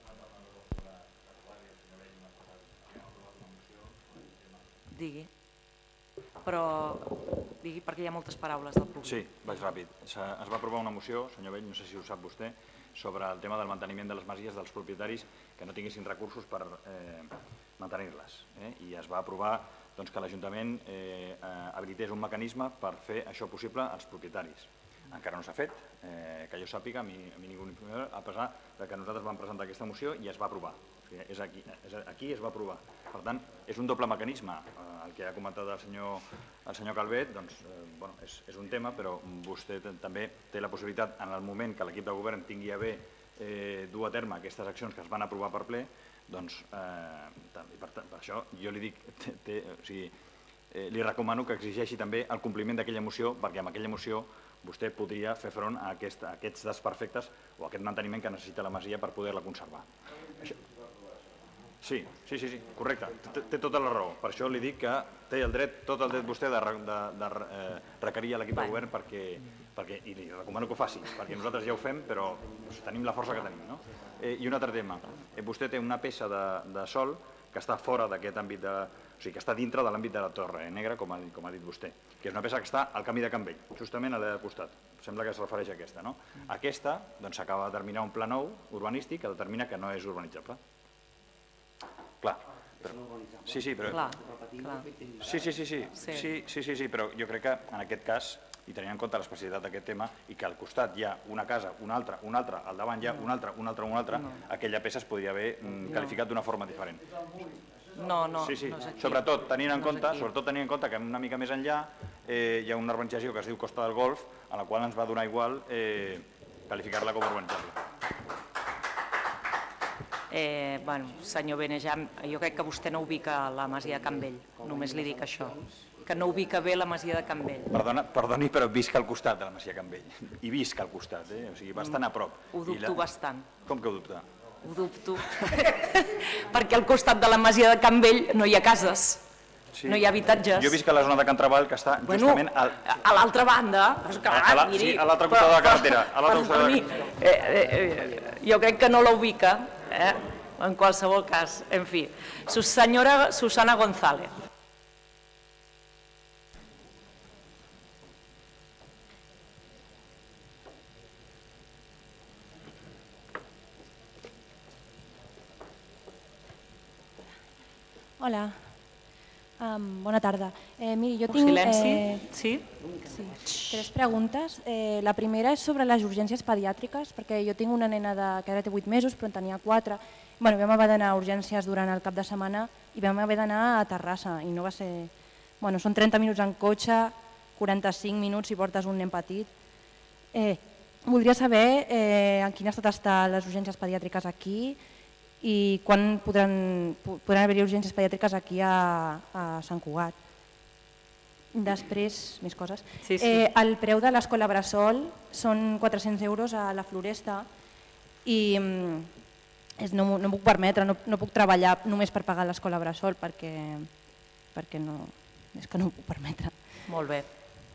Digui. Però digui perquè hi ha moltes paraules del públic. Sí, vaig ràpid. Es va aprovar una moció, senyor Vell, no sé si ho sap vostè, sobre el tema del manteniment de les masies dels propietaris que no tinguessin recursos per mantenir-les. I es va aprovar que l'Ajuntament habilités un mecanisme per fer això possible als propietaris. encara no s'ha fet, eh, que jo sàpiga, a mi, a mi ningú m'informa, a pesar de que nosaltres vam presentar aquesta moció i es va aprovar. O sigui, és aquí, és aquí es va aprovar. Per tant, és un doble mecanisme. Eh, el que ha comentat el senyor, el senyor Calvet, doncs, eh, bueno, és, és un tema, però vostè també té la possibilitat, en el moment que l'equip de govern tingui a bé eh, dur a terme aquestes accions que es van aprovar per ple, doncs, eh, per, per això jo li dic, té, té, o sigui, eh, li recomano que exigeixi també el compliment d'aquella moció, perquè amb aquella moció vostè podria fer front a, aquest, a aquests desperfectes o a aquest manteniment que necessita la masia per poder-la conservar. Això... Sí, sí, sí, sí, correcte, té, té tota la raó. Per això li dic que té el dret, tot el dret vostè de, de, de eh, requerir a l'equip de govern perquè, perquè, i li recomano que ho faci, perquè nosaltres ja ho fem, però doncs, tenim la força que tenim. No? Eh, I un altre tema, eh, vostè té una peça de, de sol que està fora d'aquest àmbit, de, o sigui, que està dintre de l'àmbit de la Torre Negra, com ha, com ha dit vostè, que és una peça que està al camí de Can Vell, justament a l'altre costat. Sembla que es refereix a aquesta. No? Aquesta doncs, s'acaba de determinar un pla nou urbanístic que determina que no és urbanitzable. Clar, però... Sí, sí, però... Clar, clar. Sí, sí, sí, sí. Sí. Sí, sí, sí, sí, però jo crec que en aquest cas, i tenint en compte l'especialitat d'aquest tema, i que al costat hi ha una casa, una altra, una altra, al davant hi ha una altra, una altra, una altra, aquella peça es podria haver qualificat d'una forma diferent. No, no, sí, sí. no és aquí. Sobretot tenint en compte, sobretot tenint en compte que una mica més enllà eh, hi ha una urbanització que es diu Costa del Golf, a la qual ens va donar igual eh, qualificar-la com a urbanitzable. Eh, bueno, senyor Benejam, jo crec que vostè no ubica la masia de Can Vell, només li dic això, que no ubica bé la masia de Can Vell. Perdona, perdoni, però visc al costat de la masia de Can Vell, i visc al costat, eh? O sigui, bastant a prop. Ho dubto la... bastant. Com que ho dubta? Ho dubto, perquè al costat de la masia de Can Vell no hi ha cases, sí. No hi ha habitatges. Jo visc a la zona de Can Treball, que està bueno, justament... Al... A l'altra banda, esclar, a la, miri, sí, a l'altre costat però, de la carretera. A l'altre costat de la... eh, eh, jo crec que no la ubica, eh? En qualsevol cas, en fi. Senyora Susana González. Hola, um, bona tarda. Eh, miri, jo Un tinc silenci, eh, sí? sí, tres preguntes. Eh, la primera és sobre les urgències pediàtriques, perquè jo tinc una nena de, que ara té vuit mesos, però en tenia quatre. Bueno, vam haver d'anar a urgències durant el cap de setmana i vam haver d'anar a Terrassa, i no va ser... Bueno, són trenta minuts en cotxe, quaranta-cinc minuts si portes un nen petit. Eh, voldria saber eh, en quin estat estan les urgències pediàtriques aquí i quan podran, podran haver-hi urgències pediàtriques aquí a, a Sant Cugat. Després, més coses. Sí, sí. Eh, el preu de l'escola Bressol són quatre-cents euros a la Floresta i és, no, no puc permetre, no, no puc treballar només per pagar l'escola Bressol perquè, perquè no, és que no ho puc permetre. Molt bé.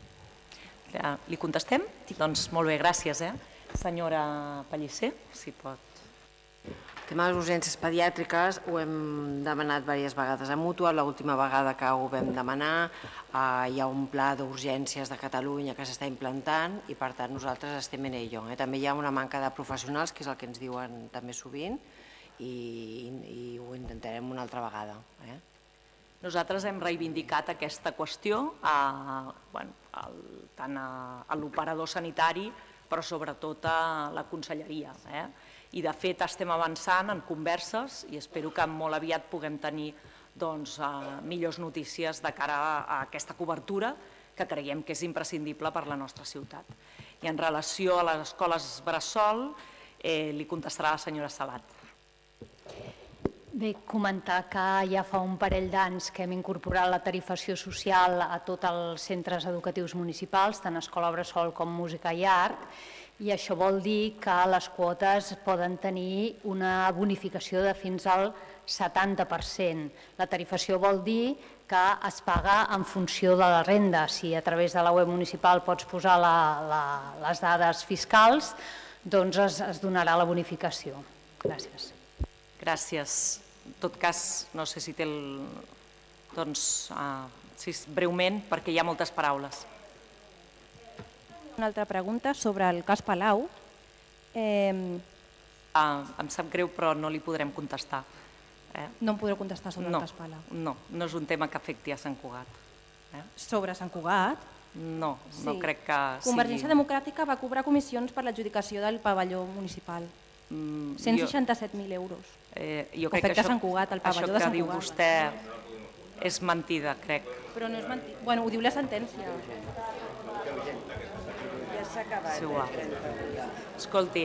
Ja, li contestem? Sí. Doncs molt bé, gràcies. Eh? Senyora Pellicer, si pot. El tema de les urgències pediàtriques ho hem demanat diverses vegades a Mútua. L'última vegada que ho vam demanar eh, hi ha un pla d'urgències de Catalunya que s'està implantant i per tant nosaltres estem en ello. Eh? També hi ha una manca de professionals, que és el que ens diuen també sovint, i, i ho intentarem una altra vegada. Eh? Nosaltres hem reivindicat aquesta qüestió a, bueno, al, tant a, a l'operador sanitari, però sobretot a la conselleria. Eh? I de fet estem avançant en converses i espero que molt aviat puguem tenir doncs, uh, millors notícies de cara a, a aquesta cobertura que creiem que és imprescindible per la nostra ciutat. I en relació a les escoles Bressol, eh, li contestarà la senyora Sabat. Bé, comentar que ja fa un parell d'anys que hem incorporat la tarifació social a tots els centres educatius municipals, tant Escola Bressol com Música i Art, i això vol dir que les quotes poden tenir una bonificació de fins al setanta per cent. La tarifació vol dir que es paga en funció de la renda. Si a través de la web municipal pots posar la, la, les dades fiscals, doncs es, es donarà la bonificació. Gràcies. Gràcies. En tot cas, no sé si té el... Doncs, uh, sí, breument, perquè hi ha moltes paraules. Una altra pregunta sobre el cas Palau. Eh... Uh, em sap greu, però no li podrem contestar. Eh? No em podreu contestar sobre no, el cas Palau? No, no és un tema que afecti a Sant Cugat. Eh? Sobre Sant Cugat? No, no crec que sigui... Convergència Democràtica va cobrar comissions per l'adjudicació del pavelló municipal. cent seixanta-set mil euros. Jo crec que Sant Cugat, el pavelló de Sant Cugat. Això que diu vostè és mentida, crec. Però no és mentida. Bueno, ho diu la sentència. Ja s'ha acabat. És igual. Escolti,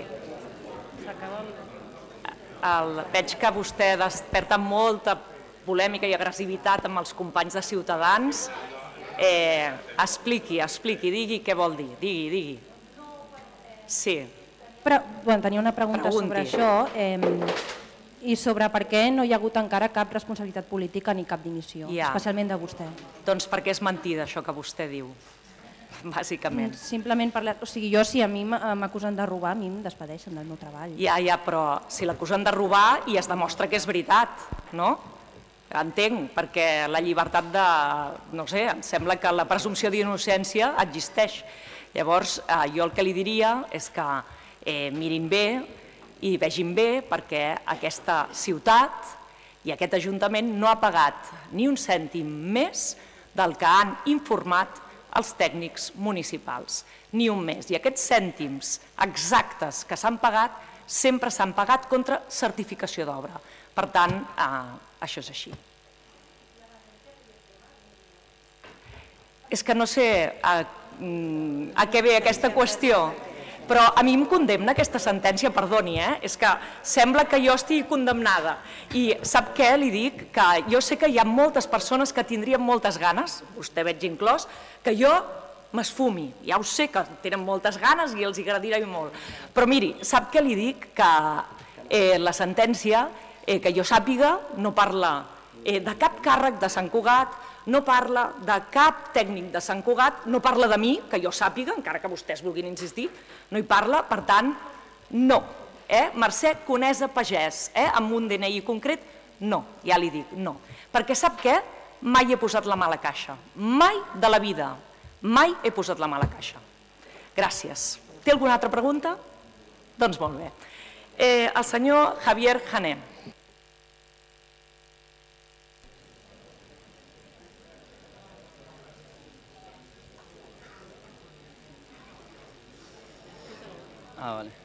veig que vostè desperta molta polèmica i agressivitat amb els companys de Ciutadans. Expliqui, expliqui, digui què vol dir. Digui, digui. Sí. Tenia una pregunta sobre això i sobre per què no hi ha hagut encara cap responsabilitat política ni cap dimissió, especialment de vostè. Doncs perquè és mentida això que vostè diu, bàsicament. Simplement parlar... O sigui, jo si a mi m'acusen de robar, a mi em despedeixen del meu treball. Ja, ja, però si l'acusen de robar i es demostra que és veritat, no? Entenc, perquè la llibertat de... no sé, em sembla que la presumpció d'innocència existeix. Llavors, jo el que li diria és que mirin bé i vegin bé perquè aquesta ciutat i aquest ajuntament no ha pagat ni un cèntim més del que han informat els tècnics municipals, ni un més. I aquests cèntims exactes que s'han pagat sempre s'han pagat contra certificació d'obra. Per tant, això és així. És que no sé a què ve aquesta qüestió, però a mi em condemna aquesta sentència, perdoni, és que sembla que jo estigui condemnada. I sap què li dic? Que jo sé que hi ha moltes persones que tindrien moltes ganes, vostè veig inclòs, que jo m'esfumi. Ja ho sé que tenen moltes ganes i els agradirà molt. Però miri, sap què li dic? Que la sentència, que jo sàpiga, no parla de cap càrrec de Sant Cugat, no parla de cap tècnic de Sant Cugat, no parla de mi, que jo sàpiga, encara que vostès vulguin insistir, no hi parla, per tant, no. Mercè Conesa Pagès, amb un D N I concret, no, ja li dic, no. Perquè sap què? Mai he posat la mà a la caixa, mai de la vida, mai he posat la mà a la caixa. Gràcies. Té alguna altra pregunta? Doncs molt bé. El senyor Javier Jané. Ah, vale.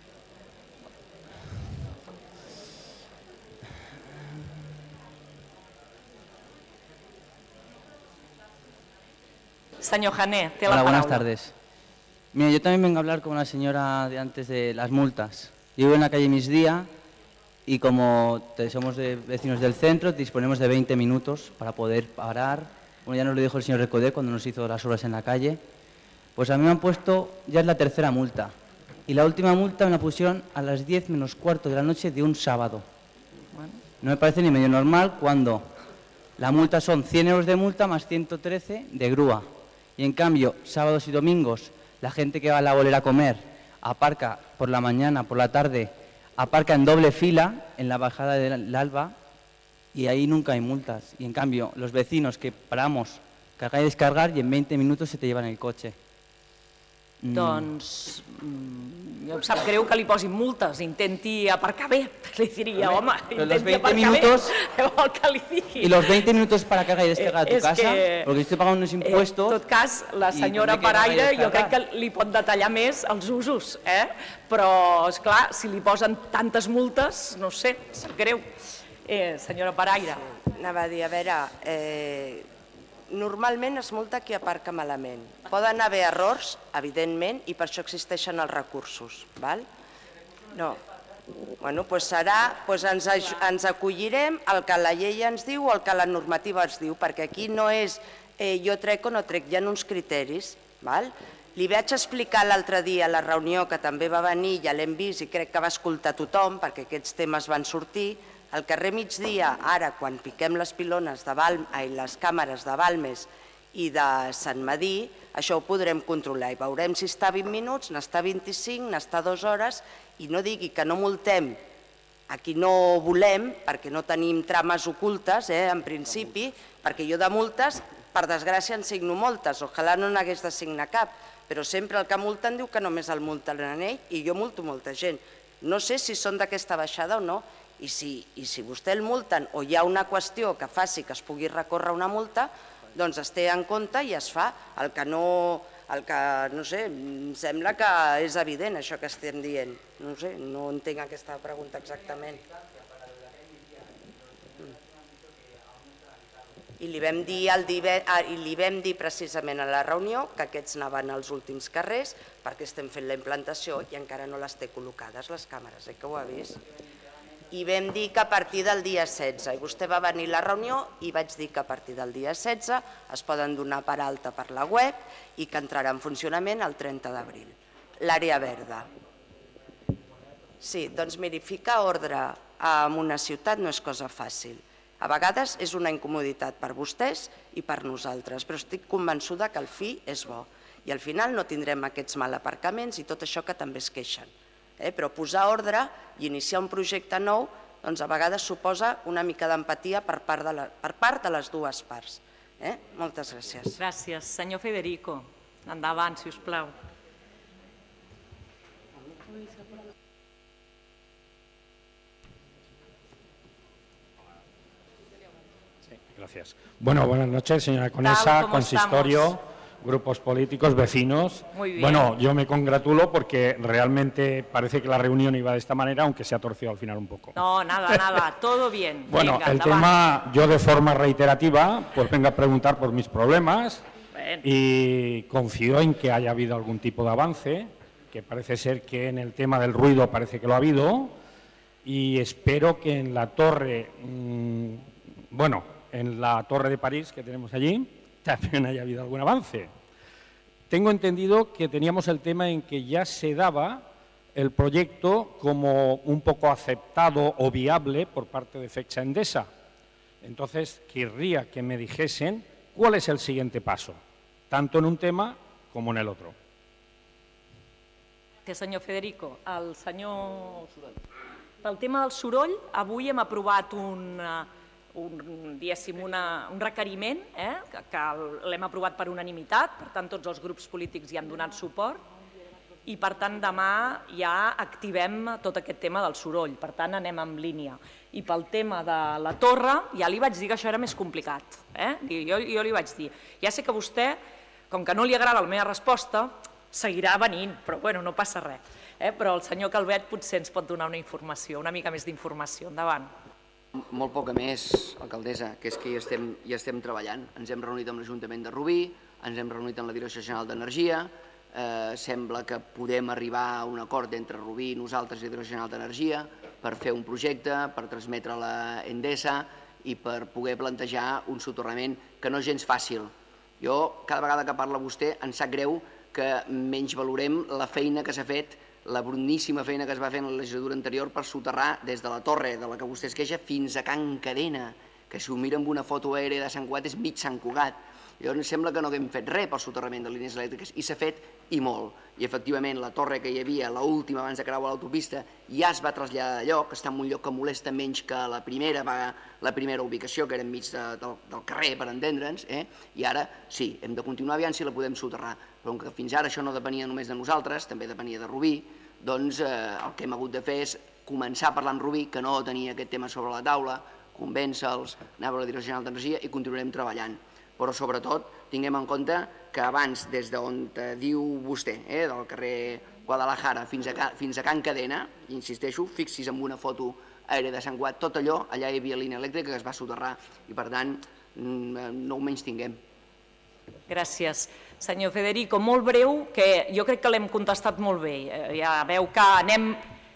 Señor Jané, te la Hola, palabra. buenas tardes. Mira, yo también vengo a hablar con la señora de antes de las multas. Yo vivo en la calle Misdía y como somos de vecinos del centro, disponemos de veinte minutos para poder parar. Bueno, ya nos lo dijo el señor Recodé cuando nos hizo las obras en la calle. Pues a mí me han puesto, ya es la tercera multa. Y la última multa me la pusieron a las diez menos cuarto de la noche de un sábado. No me parece ni medio normal cuando la multa son cien euros de multa más ciento trece de grúa. Y en cambio, sábados y domingos, la gente que va a la bolera a comer aparca por la mañana, por la tarde, aparca en doble fila en la bajada del Alba y ahí nunca hay multas. Y en cambio, los vecinos que paramos, cargar y descargar y en veinte minutos se te llevan el coche. Doncs em sap greu que li posin multes, intenti aparcar bé, li diria, home, intenti aparcar bé, què vol que li digui? ¿Y los veinte minutos para cargar y descargar a tu casa? Porque estoy pagando unos impuestos. En tot cas, la senyora Paraire jo crec que li pot detallar més els usos, però, esclar, si li posen tantes multes, no sé, sap greu. Senyora Paraire. Anava a dir, a veure... Normalment es multa qui aparca malament. Poden haver errors, evidentment, i per això existeixen els recursos. No. Bueno, doncs serà, ens acollirem al que la llei ens diu o al que la normativa ens diu, perquè aquí no és jo trec o no trec, hi ha uns criteris. Li vaig explicar l'altre dia a la reunió, que també va venir, ja l'hem vist i crec que va escoltar tothom, perquè aquests temes van sortir. Al carrer Migdia, ara, quan piquem les pilones i les càmeres de Balmes i de Sant Madí, això ho podrem controlar i veurem si està vint minuts, n'està vint-i-cinc, n'està dues hores, i no digui que no multem a qui no volem, perquè no tenim trames ocultes, en principi, perquè jo de multes, per desgràcia, en signo moltes, ojalà no n'hagués de signar cap, però sempre el que multen diu que només el multen a ell i jo multo molta gent. No sé si són d'aquesta baixada o no, i si vostè el multen o hi ha una qüestió que faci que es pugui recórrer una multa, doncs es té en compte i es fa. El que no, el que, no sé, em sembla que és evident això que estem dient. No sé, no entenc aquesta pregunta exactament. I li vam dir, el dive, ah, i li vam dir precisament a la reunió que aquests anaven als últims carrers perquè estem fent la implantació i encara no les té col·locades les càmeres, eh, que ho ha vist. I vam dir que a partir del dia setze, i vostè va venir a la reunió i vaig dir que a partir del dia setze es poden donar per alta per la web i que entrarà en funcionament el trenta d'abril. L'àrea verda. Sí, doncs miri, ficar ordre en una ciutat no és cosa fàcil. A vegades és una incomoditat per vostès i per nosaltres, però estic convençuda que el fi és bo i al final no tindrem aquests malaparcaments i tot això que també es queixen. Però posar ordre i iniciar un projecte nou doncs a vegades suposa una mica d'empatia per part de les dues parts. Moltes gràcies. Gràcies. Senyor Federico, endavant, si us plau. Gracias. Bueno, buenas noches, señora Conesa, consistorio, estamos? Grupos políticos, vecinos. Muy bien. Bueno, yo me congratulo porque realmente parece que la reunión iba de esta manera, aunque se ha torcido al final un poco. No, nada, nada, todo bien. Bueno, venga, el endavant. tema, yo de forma reiterativa, pues vengo a preguntar por mis problemas Bueno. y confío en que haya habido algún tipo de avance, que parece ser que en el tema del ruido parece que lo ha habido, y espero que en la torre, mmm, bueno, en la Torre de París que tenemos allí, también haya habido algún avance. Tengo entendido que teníamos el tema en que ya se daba el proyecto como un poco aceptado o viable por parte de Fecsa Endesa. Entonces, querría que me dijesen cuál es el siguiente paso, tanto en un tema como en el otro. Gràcies, senyor Federico. El senyor... Pel tema del soroll, avui hem aprovat un... un, una, un requeriment eh, que, que l'hem aprovat per unanimitat, per tant tots els grups polítics hi han donat suport i per tant demà ja activem tot aquest tema del soroll, per tant anem en línia. I pel tema de la torre ja li vaig dir que això era més complicat, eh? I jo, jo li vaig dir, ja sé que vostè, com que no li agrada la meva resposta, seguirà venint, però bueno, no passa res. Eh? Però el senyor Calvet potser ens pot donar una informació, una mica més d'informació. Endavant. Molt poca més, alcaldessa, que és que hi estem, hi estem treballant. Ens hem reunit amb l'Ajuntament de Rubí, ens hem reunit amb la Direcció General d'Energia, eh, sembla que podem arribar a un acord entre Rubí, nosaltres i la Direcció General d'Energia per fer un projecte, per transmetre a la Endesa i per poder plantejar un soterrament que no és gens fàcil. Jo, cada vegada que parla vostè, em sap greu que menys valorem la feina que s'ha fet, la bruníssima feina que es va fer en la legislatura anterior per soterrar des de la torre de la que vostè es queixa fins a Can Cadena, que si ho mira amb una foto aèria de Sant Cugat és mig Sant Cugat. Llavors em sembla que no haguem fet res pel soterrament de línies elèctriques i s'ha fet i molt. I efectivament la torre que hi havia, l'última abans de creuar l'autopista, ja es va traslladar de lloc, està en un lloc que molesta menys que la primera, la primera ubicació, que era enmig de, del, del carrer, per entendre'ns, eh? I ara sí, hem de continuar aviant si la podem soterrar. Però com que fins ara això no depenia només de nosaltres, també depenia de Rubí, doncs eh, el que hem hagut de fer és començar a parlar amb Rubí, que no tenia aquest tema sobre la taula, convèncer-los, anar a la Direcció General d'Energia i continuarem treballant. Però sobretot tinguem en compte que abans, des d'on diu vostè, eh, del carrer Guadalajara fins a, fins a Can Cadena, i insisteixo, fixis en una foto aèria de Sant Cugat, tot allò, allà hi havia línia elèctrica que es va soterrar i per tant no ho menys tinguem. Gràcies. Senyor Federico, molt breu, que jo crec que l'hem contestat molt bé. Ja veu que anem,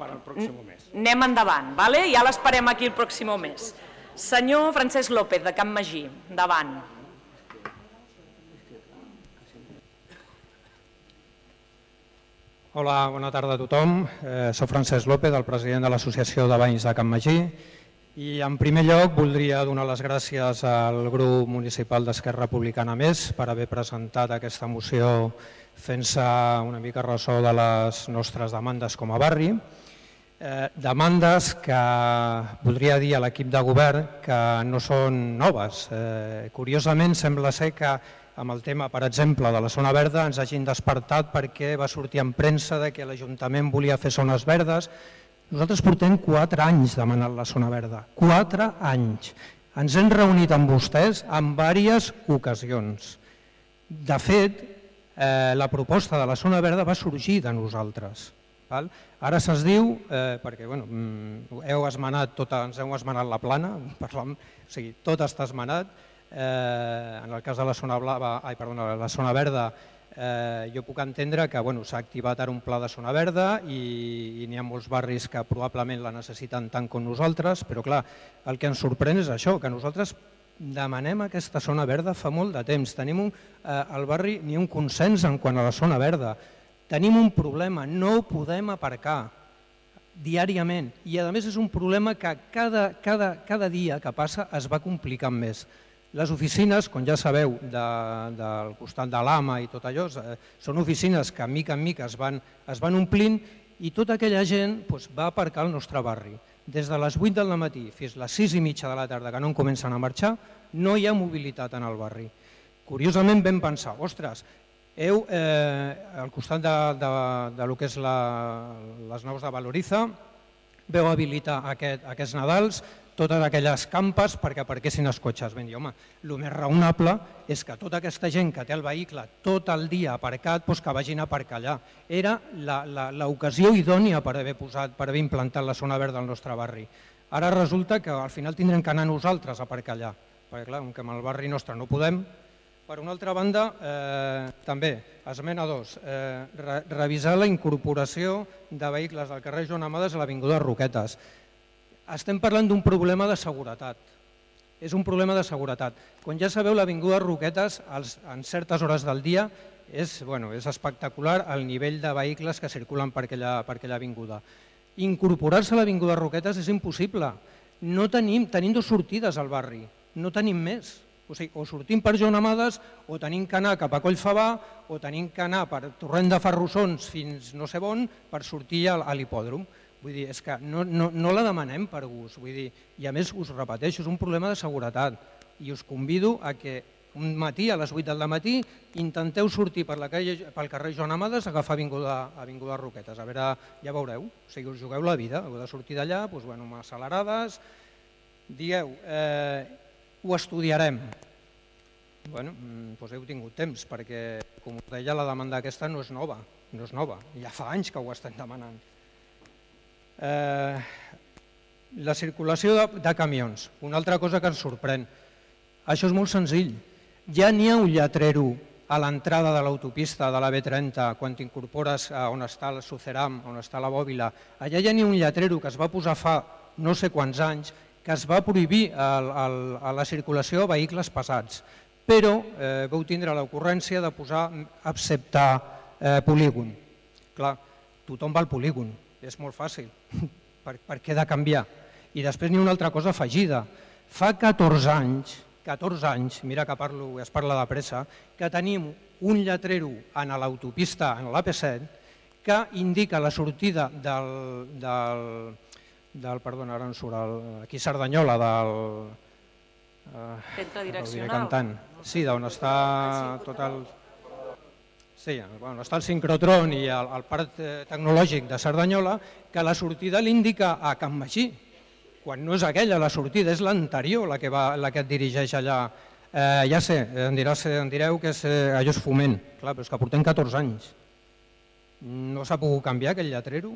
anem endavant, vale? Ja l'esperem aquí el pròxim mes. Senyor Francesc López, de Can Magí, endavant. Hola, bona tarda a tothom. Eh, soc Francesc López, el president de l'Associació de Veïns de Can Magí. I en primer lloc voldria donar les gràcies al grup municipal d'Esquerra Republicana Més per haver presentat aquesta moció fent-se una mica ressò de les nostres demandes com a barri. Eh, demandes que voldria dir a l'equip de govern que no són noves. Eh, curiosament sembla ser que amb el tema, per exemple, de la zona verda ens hagin despertat perquè va sortir en premsa que l'Ajuntament volia fer zones verdes. Nosaltres portem quatre anys demanant la zona verda, quatre anys. Ens hem reunit amb vostès en diverses ocasions. De fet, eh, la proposta de la zona verda va sorgir de nosaltres. Val? Ara se'ns diu, eh, perquè bueno, heu esmenat tota, ens heu esmenat la plana, parlant, o sigui, tot està esmenat. Eh, en el cas de la zona, blava, ai, perdona, la zona verda, eh, jo puc entendre que bueno, s'ha activat ara un pla de zona verda i, i n'hi ha molts barris que probablement la necessiten tant com nosaltres, però clar, el que ens sorprèn és això, que nosaltres demanem aquesta zona verda fa molt de temps. Tenim un, eh, al barri ni un consens en quant a la zona verda. Tenim un problema, no ho podem aparcar diàriament i a més és un problema que cada, cada, cada dia que passa es va complicant més. Les oficines, com ja sabeu, de, del costat de l'Ama i tot allò, eh, són oficines que mica en mica es van, es van omplint i tota aquella gent doncs, va aparcar al nostre barri. Des de les vuit del matí fins a les sis i mitja de la tarda, que no en comencen a marxar, no hi ha mobilitat en el barri. Curiosament vam pensar, ostres, heu, eh, al costat de, de, de lo que és la, les naus de Valoriza, veu habilitar aquest, aquests Nadals, totes aquelles campes perquè aparquessin els cotxes. Ben dir, home, el més raonable és que tota aquesta gent que té el vehicle tot el dia aparcat, doncs que vagin a aparcar allà. Era l'ocasió idònia per haver posat, per haver implantat la zona verda al nostre barri. Ara resulta que al final tindrem que anar nosaltres a aparcar allà, perquè clar, com que amb el barri nostre no podem. Per una altra banda, eh, també, esmena dos, eh, re revisar la incorporació de vehicles del carrer Joan Amades a l'avinguda Roquetes. Estem parlant d'un problema de seguretat. És un problema de seguretat. Com ja sabeu, l'avinguda Roquetes, als, en certes hores del dia, és, bueno, és espectacular el nivell de vehicles que circulen per aquella, per aquella avinguda. Incorporar-se a l'avinguda Roquetes és impossible. No tenim, tenim dues sortides al barri, no tenim més. O sigui, o sortim per Joan Amades, o tenim que anar cap a Collfabà, o tenim que anar per Torrent de Ferrussons fins no sé on per sortir a l'hipòdrom. Vull dir, és que no, no, no la demanem per gust. Vull dir, i a més us repeteixo, és un problema de seguretat i us convido a que un matí a les vuit del matí intenteu sortir per la calle, pel carrer Joan Amades a agafar avinguda, avinguda Roquetes. A veure, ja veureu, o sigui, us jugueu la vida, heu de sortir d'allà, doncs, bueno, amb accelerades, digueu, eh, ho estudiarem. Bueno, doncs heu tingut temps, perquè, com us deia, la demanda aquesta no és nova, no és nova, ja fa anys que ho estem demanant. Eh, la circulació de, de camions, una altra cosa que ens sorprèn. Això és molt senzill. Ja n'hi ha un lletrero a l'entrada de l'autopista de la B trenta, quan t'incorpores on està el Suceram, on està la Bòbila. Allà ja n'hi ha un lletrero que es va posar fa no sé quants anys, que es va prohibir el, el, a la circulació de vehicles pesats. Però eh, vau tindre l'ocurrència de posar excepte eh, polígon. Clar, tothom va al polígon. És molt fàcil, per, per què de canviar? I després n'hi ha una altra cosa afegida. Fa catorze anys, catorze anys, mira que parlo, es parla de pressa, que tenim un lletrero en l'autopista, en l'A P set, que indica la sortida del, del, del perdona, ara en surt, el, aquí a Cerdanyola, del... Eh, Centre direccional. Cantant. Sí, d'on està tot el... Sí, bueno, està el sincrotrón i el, el parc tecnològic de Cerdanyola, que la sortida l'indica a Can Magí, quan no és aquella la sortida, és l'anterior la, que va, la que et dirigeix allà. Eh, ja sé, em, diràs, em direu que és, eh, allò és foment, clar, però és que portem catorze anys. No s'ha pogut canviar aquell lletrero?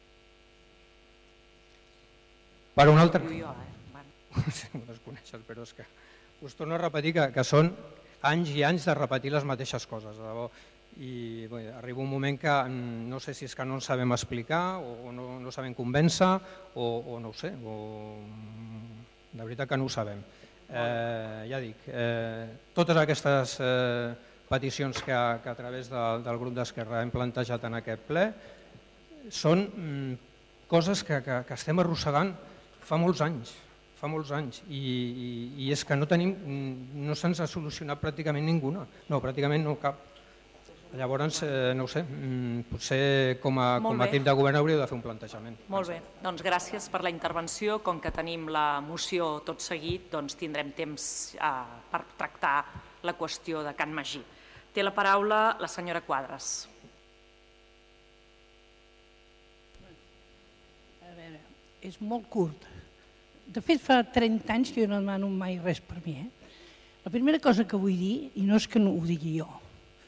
Per un altre... No es coneixes, però és que us torno a repetir que, que són anys i anys de repetir les mateixes coses, de debò. I bé, arriba un moment que no sé si és que no ens sabem explicar o no, no sabem convèncer o, o no ho sé, o de veritat que no ho sabem. Eh, ja dic, eh, totes aquestes eh, peticions que, que a través de, del grup d'Esquerra hem plantejat en aquest ple són mm, coses que, que, que estem arrossegant fa molts anys, fa molts anys i, i, i és que no tenim, no se'ns ha solucionat pràcticament ninguna, no, pràcticament no cap. Llavors, eh, no ho sé, potser com a, com a equip de govern hauríeu de fer un plantejament. Molt bé, doncs gràcies per la intervenció. Com que tenim la moció tot seguit, doncs tindrem temps eh, per tractar la qüestió de Can Magí. Té la paraula la senyora Quadras. A veure, és molt curt. de fet fa trenta anys que jo no demano mai res per mi. La primera cosa que vull dir, i no és que no ho digui jo,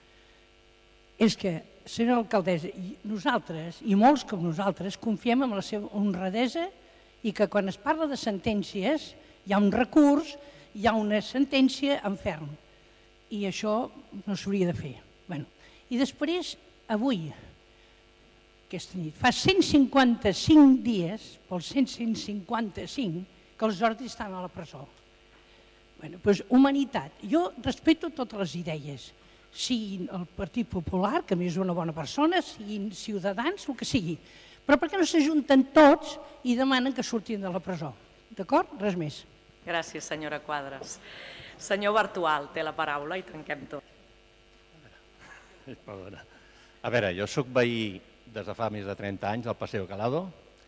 és que, senyora alcaldessa, nosaltres, i molts com nosaltres, confiem en la seva honradesa i que quan es parla de sentències hi ha un recurs, hi ha una sentència en ferm. I això no s'hauria de fer. I després, avui, aquesta nit, fa cent cinquanta-cinc dies, pels cent cinquanta-cinc, que els Jordi estan a la presó. Doncs humanitat. Jo respecto totes les idees, siguin el Partit Popular, que a mi és una bona persona, siguin Ciutadans, el que sigui. Però per què no s'ajunten tots i demanen que surtin de la presó? D'acord? Res més. Gràcies, senyora Quadras. Senyor Bartual, té la paraula i trenquem tot. Perdona. A veure, jo soc veí des de fa més de trenta anys al Paseo Calado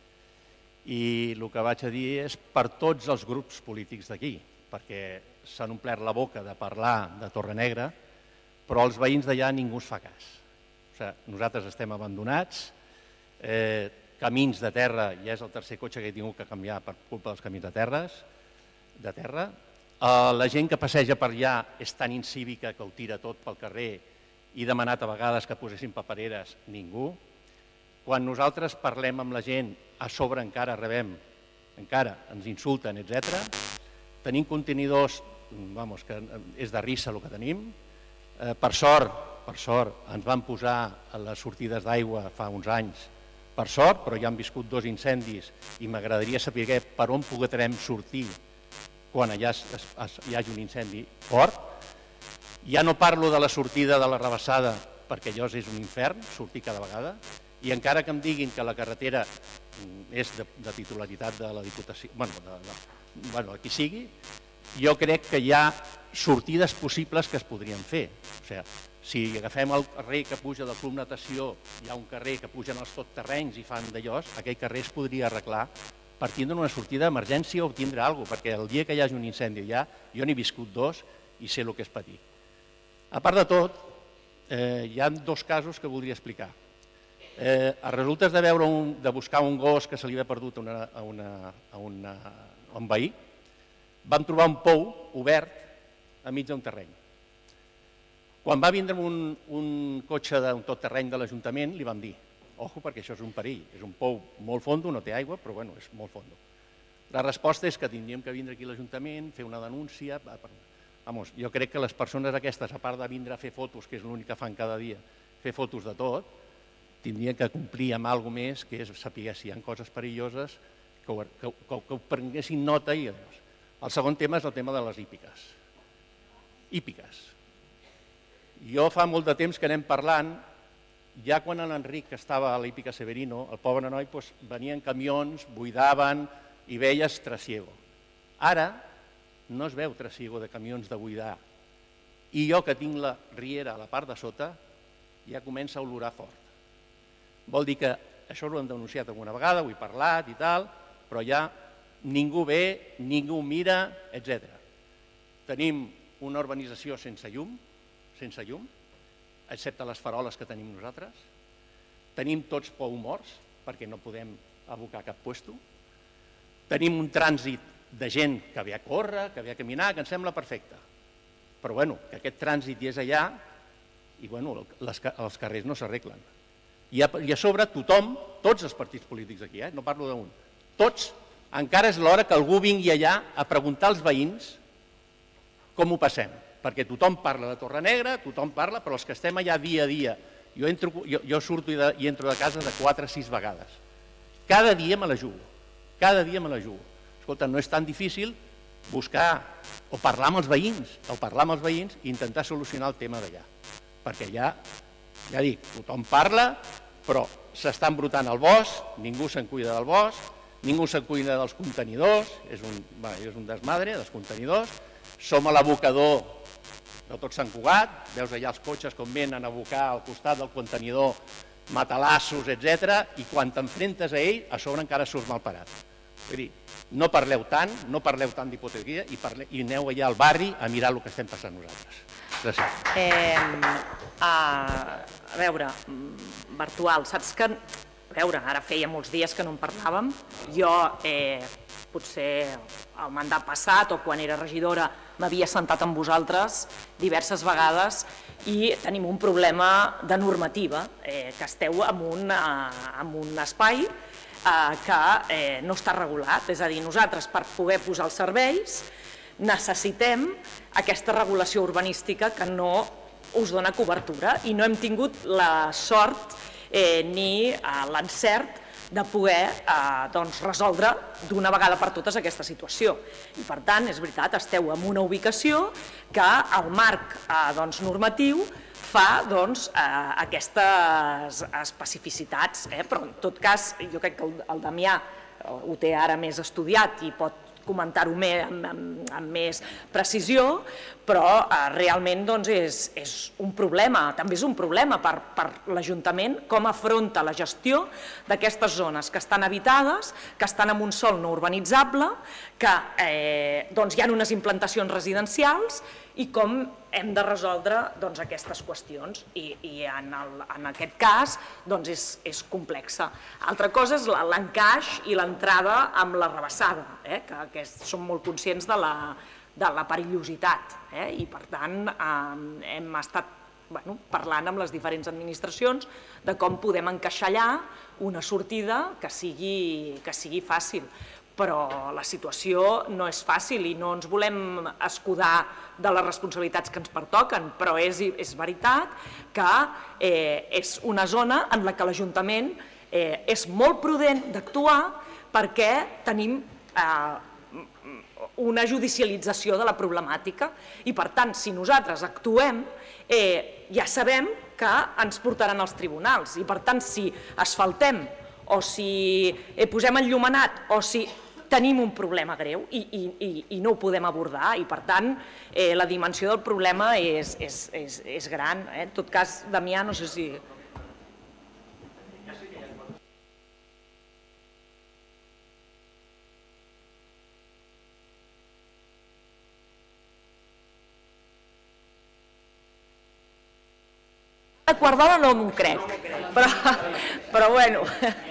i el que vaig a dir és per tots els grups polítics d'aquí, perquè s'han omplert la boca de parlar de Torrenegra, però els veïns d'allà ningú es fa cas. O sigui, nosaltres estem abandonats, eh, camins de terra, ja és el tercer cotxe que he tingut que canviar per culpa dels camins de terres, de terra. Eh, la gent que passeja per allà és tan incívica que ho tira tot pel carrer i demanat a vegades que posessin papereres, ningú. Quan nosaltres parlem amb la gent, a sobre encara rebem, encara ens insulten, etcètera. Tenim contenidors, vamos, que és de rissa el que tenim. Per sort, per sort, ens van posar a les sortides d'aigua fa uns anys, per sort, però ja han viscut dos incendis i m'agradaria saber per on podrem sortir quan allà hi hagi un incendi fort. Ja no parlo de la sortida de la Rabassada, perquè allò és un infern, sortir cada vegada, i encara que em diguin que la carretera és de, de titularitat de la Diputació, bueno, de, de, bueno, qui sigui, jo crec que hi ha sortides possibles que es podrien fer. O sigui, si agafem el carrer que puja del Club Natació, hi ha un carrer que pugen els totterrenys i fan d'allò, aquell carrer es podria arreglar per tindre una sortida d'emergència o tindre alguna cosa, perquè el dia que hi hagi un incendi allà, jo n'he viscut dos i sé el que és patir. A part de tot, eh, hi ha dos casos que voldria explicar. Eh, a resultes de, veure un, de buscar un gos que se li havia perdut a, una, a, una, a, una, a un veí, vam trobar un pou obert enmig d'un terreny. Quan va vindre un, un cotxe d'un tot terreny de l'Ajuntament, li vam dir, ojo, perquè això és un perill, és un pou molt fondo, no té aigua, però bueno, és molt fondo. La resposta és que tindríem que vindre aquí a l'Ajuntament, fer una denúncia. Vamos, jo crec que les persones aquestes, a part de vindre a fer fotos, que és l'únic que fan cada dia, fer fotos de tot, tindrien que complir amb alguna cosa més, que és saber si hi ha coses perilloses, que ho, que, que, que ho prenguessin nota. I el segon tema és el tema de les hípiques. Hípiques. Jo fa molt de temps que anem parlant, ja quan l'Enric estava a l'hípica Severino, el pobre noi, doncs, venien camions, buidaven i veies trasiego. Ara no es veu trasiego de camions de buidar. I jo que tinc la riera a la part de sota, ja comença a olorar fort. Vol dir que això ho hem denunciat alguna vegada, ho he parlat i tal, però ja ningú ve, ningú mira, etcètera. Tenim una urbanització sense llum, sense llum, excepte les faroles que tenim nosaltres. Tenim tots pou morts, perquè no podem abocar cap puesto. Tenim un trànsit de gent que ve a córrer, que ve a caminar, que ens sembla perfecte. Però bueno, que aquest trànsit hi és allà i bueno, les, els carrers no s'arreglen. I a, I a sobre tothom, tots els partits polítics aquí, eh? No parlo d'un, tots, encara és l'hora que algú vingui allà a preguntar als veïns com ho passem. Perquè tothom parla de Torrenegra, tothom parla, però els que estem allà dia a dia, jo, entro, jo, jo surto i, de, i entro de casa de quatre a sis vegades. Cada dia me la jugo, cada dia me la jugo. Escolta, no és tan difícil buscar o parlar amb els veïns, o parlar amb els veïns i intentar solucionar el tema d'allà. Perquè allà, ja dic, tothom parla, però s'està embrutant el bosc, ningú se'n cuida del bosc, ningú se'n cuida dels contenidors, és un, bé, és un desmadre dels contenidors, som a l'abocador de tot Sant Cugat, veus allà els cotxes com venen a abocar al costat del contenidor, matalassos, etcètera, i quan t'enfrentes a ell, a sobre encara surts mal parat. Vull dir, no parleu tant, no parleu tant d'hipotequia i, parleu, i aneu allà al barri a mirar el que estem passant nosaltres. Gràcies. Eh, a, a veure, Bartual, saps que... A veure, ara feia molts dies que no en parlàvem. Jo, eh, potser el mandat passat o quan era regidora m'havia sentat amb vosaltres diverses vegades i tenim un problema de normativa, que esteu en un espai que no està regulat. És a dir, nosaltres per poder posar els serveis necessitem aquesta regulació urbanística que no us dona cobertura i no hem tingut la sort ni l'encert de poder resoldre d'una vegada per totes aquesta situació. I per tant, és veritat, esteu en una ubicació que el marc normatiu fa aquestes especificitats, però en tot cas jo crec que el Damià ho té ara més estudiat i pot comentar-ho amb més precisió, però realment és un problema, també és un problema per l'Ajuntament com afronta la gestió d'aquestes zones que estan habitades, que estan en un sòl no urbanitzable, que hi ha unes implantacions residencials i com hem de resoldre aquestes qüestions i en aquest cas és complexa. Altra cosa és l'encaix i l'entrada amb la rebassada, que som molt conscients de la perillositat i per tant hem estat parlant amb les diferents administracions de com podem encaixallar una sortida que sigui fàcil. Però la situació no és fàcil i no ens volem escudar de les responsabilitats que ens pertoquen, però és veritat que és una zona en la que l'Ajuntament és molt prudent d'actuar perquè tenim una judicialització de la problemàtica i per tant si nosaltres actuem ja sabem que ens portaran als tribunals i per tant si asfaltem o si posem enllumenat o si tenim un problema greu i no ho podem abordar i per tant la dimensió del problema és gran. En tot cas, Damià, no sé si... A quart d'hora no m'ho crec, però bueno...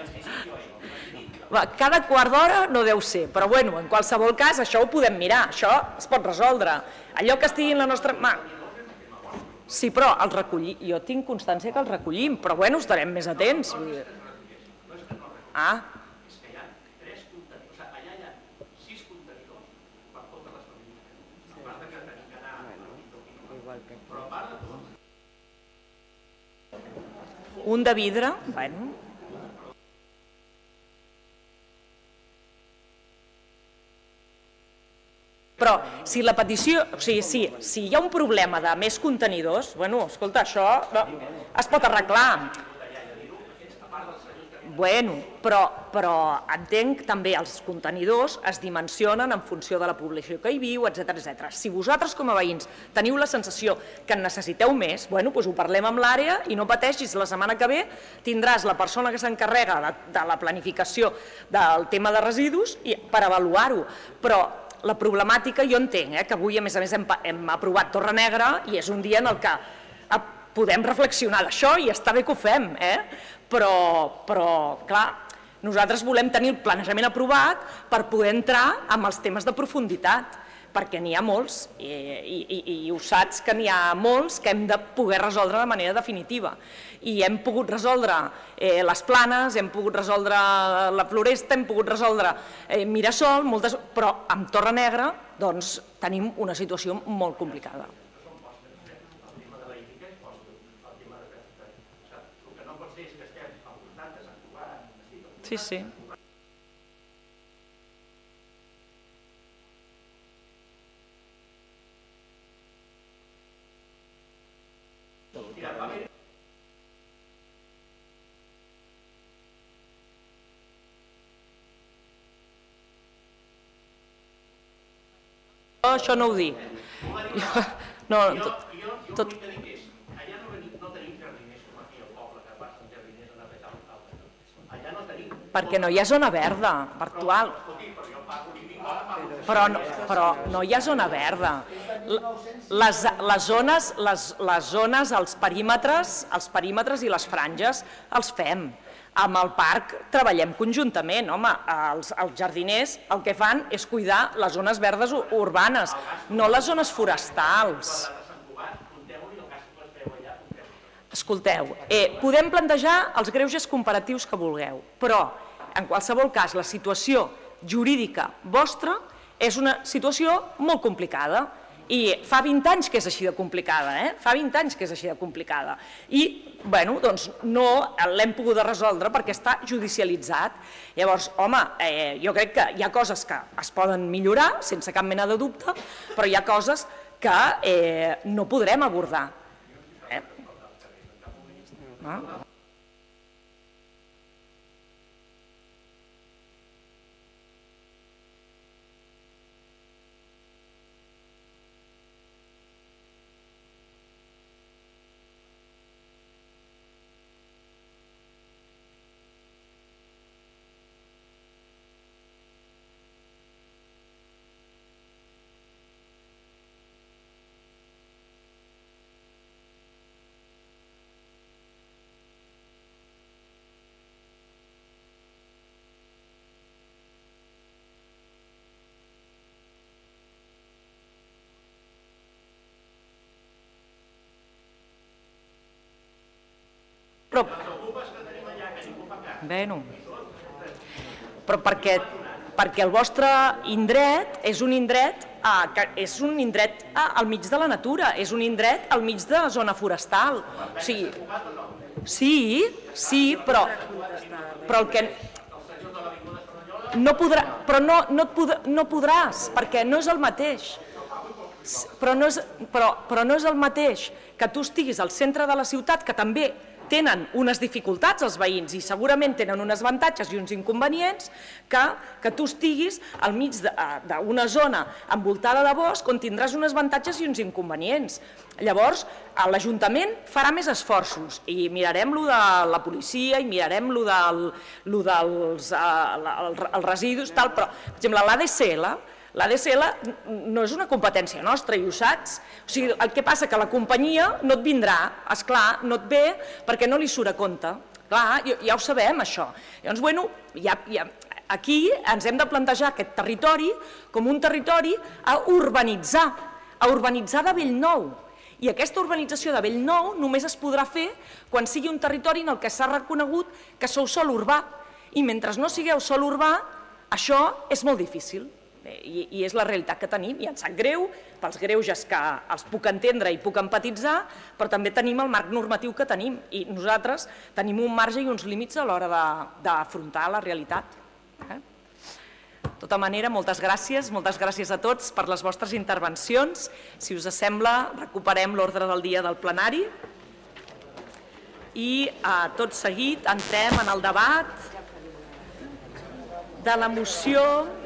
Cada quart d'hora no deu ser, però bueno, en qualsevol cas això ho podem mirar, això es pot resoldre. Allò que estigui en la nostra mà... Sí, però el recollim, jo tinc constància que el recollim, però bueno, estarem més atents. Ah... Un de vidre, bueno... Però si la petició, o sigui, si hi ha un problema de més contenidors, bueno, escolta, això es pot arreglar. Bueno, però entenc també els contenidors es dimensionen en funció de la població que hi viu, etcètera. Si vosaltres com a veïns teniu la sensació que en necessiteu més, bueno, doncs ho parlem amb l'àrea i no pateixis, la setmana que ve tindràs la persona que s'encarrega de la planificació del tema de residus per avaluar-ho, però la problemàtica jo entenc que avui a més a més hem aprovat Torre Negra i és un dia en el que podem reflexionar d'això i està bé que ho fem, però clar, nosaltres volem tenir el planejament aprovat per poder entrar en els temes de profunditat, perquè n'hi ha molts i ho saps que n'hi ha molts que hem de poder resoldre de manera definitiva. I hem pogut resoldre les Planes, hem pogut resoldre la Floresta, hem pogut resoldre Mirasol, però amb Torre Negra tenim una situació molt complicada. Sí, sí. Això no ho dic. No, tot... Perquè no hi ha zona verda, virtual. Però no hi ha zona verda. Les zones, els perímetres i les franges els fem. Amb el parc treballem conjuntament, home, els, els jardiners el que fan és cuidar les zones verdes urbanes, no les zones forestals. Escolteu, eh, podem plantejar els greuges comparatius que vulgueu, però en qualsevol cas la situació jurídica vostra és una situació molt complicada. I fa vint anys que és així de complicada, eh? Fa vint anys que és així de complicada. I, bueno, doncs no l'hem pogut resoldre perquè està judicialitzat. Llavors, home, eh, jo crec que hi ha coses que es poden millorar, sense cap mena de dubte, però hi ha coses que eh, no podrem abordar. Eh? Ah. Però, bueno, però perquè, perquè el vostre indret és un indret, ah, que és un indret ah, al mig de la natura, és un indret al mig de la zona forestal. O sigui, sí, sí, però, però el que... No podrà, però no, no, et podrà, no podràs, perquè no és el mateix. Però no és, però, però no és el mateix que tu estiguis al centre de la ciutat, que també tenen unes dificultats els veïns i segurament tenen uns avantatges i uns inconvenients, que, que tu estiguis al mig d'una zona envoltada de bosc on tindràs uns avantatges i uns inconvenients. Llavors, l'Ajuntament farà més esforços i mirarem lo de la policia i mirarem lo, del, lo dels uh, els residus, tal, però, per exemple, l'A D C L, l'A D C L no és una competència nostra i ho saps. O sigui, el que passa que la companyia no et vindrà, esclar, no et ve perquè no li surt a compte. Clar, ja ho sabem, això. Llavors, bueno, ja, ja, aquí ens hem de plantejar aquest territori com un territori a urbanitzar, a urbanitzar de bell nou. I aquesta urbanització de bell nou només es podrà fer quan sigui un territori en el que s'ha reconegut que sou sòl urbà. I mentre no sigueu sòl urbà, això és molt difícil. I, i és la realitat que tenim, i em sap greu pels greuges que els puc entendre i puc empatitzar, però també tenim el marc normatiu que tenim i nosaltres tenim un marge i uns límits a l'hora d'afrontar la realitat. Eh? De tota manera, moltes gràcies, moltes gràcies a tots per les vostres intervencions. Si us sembla, recuperem l'ordre del dia del plenari i eh, tot seguit entrem en el debat de la moció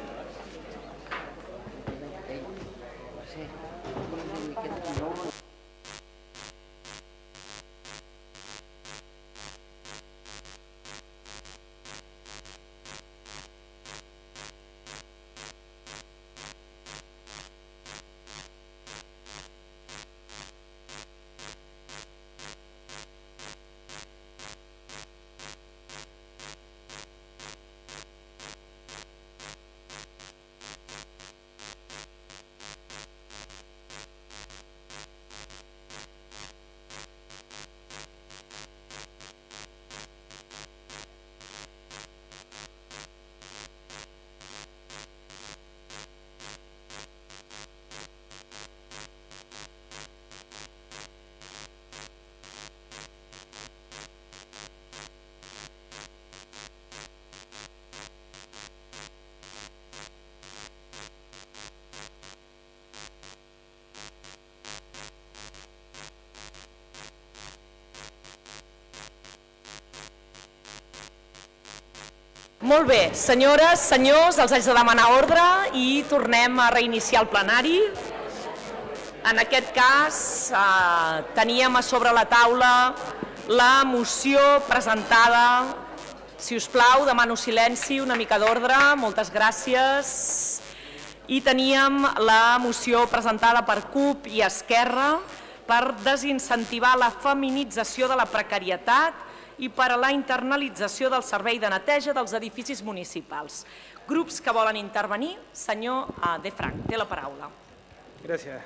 Molt bé, senyores, senyors, els haig de demanar ordre i tornem a reiniciar el plenari. En aquest cas, eh, teníem a sobre la taula la moció presentada. Si us plau, demano silenci, una mica d'ordre, moltes gràcies. I teníem la moció presentada per CUP i Esquerra per desincentivar la feminització de la precarietat i per a la internalització del servei de neteja dels edificis municipals. Grups que volen intervenir, senyor De Frank, té la paraula. Gracias.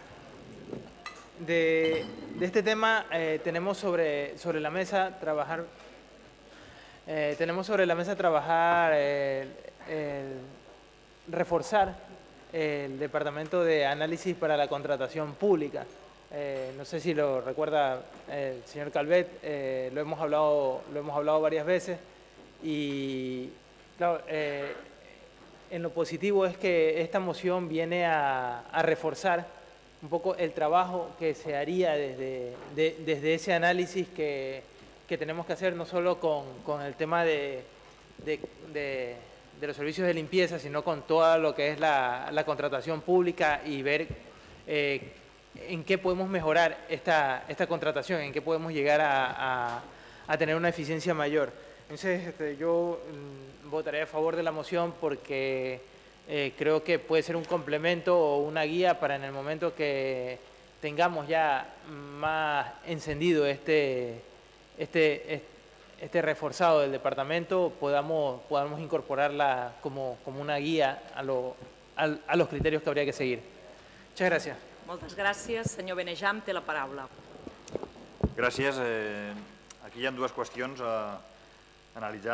De, de este tema eh, tenemos sobre, sobre la mesa trabajar, eh, tenemos sobre la mesa trabajar, eh, el, reforzar el Departamento de Análisis para la Contratación Pública. Eh, no sé si lo recuerda el señor Calvet, eh, lo, hemos hablado, lo hemos hablado varias veces y claro, eh, en lo positivo es que esta moción viene a, a reforzar un poco el trabajo que se haría desde, de, desde ese análisis que, que tenemos que hacer, no solo con, con el tema de, de, de, de los servicios de limpieza, sino con todo lo que es la, la contratación pública y ver eh, en qué podemos mejorar esta, esta contratación, en qué podemos llegar a, a, a tener una eficiencia mayor. Entonces, este, yo mm, votaré a favor de la moción porque Eh, creo que puede ser un complemento o una guía para en el momento que tengamos ya más encendido este, este, este reforzado del departamento, podamos, podamos incorporarla como, como una guía a, lo, a, a los criterios que habría que seguir. Muchas gracias. Moltes gràcies. Senyor Benejam, té la paraula. Gràcies. Eh, aquí hi ha dues qüestions a analitzar.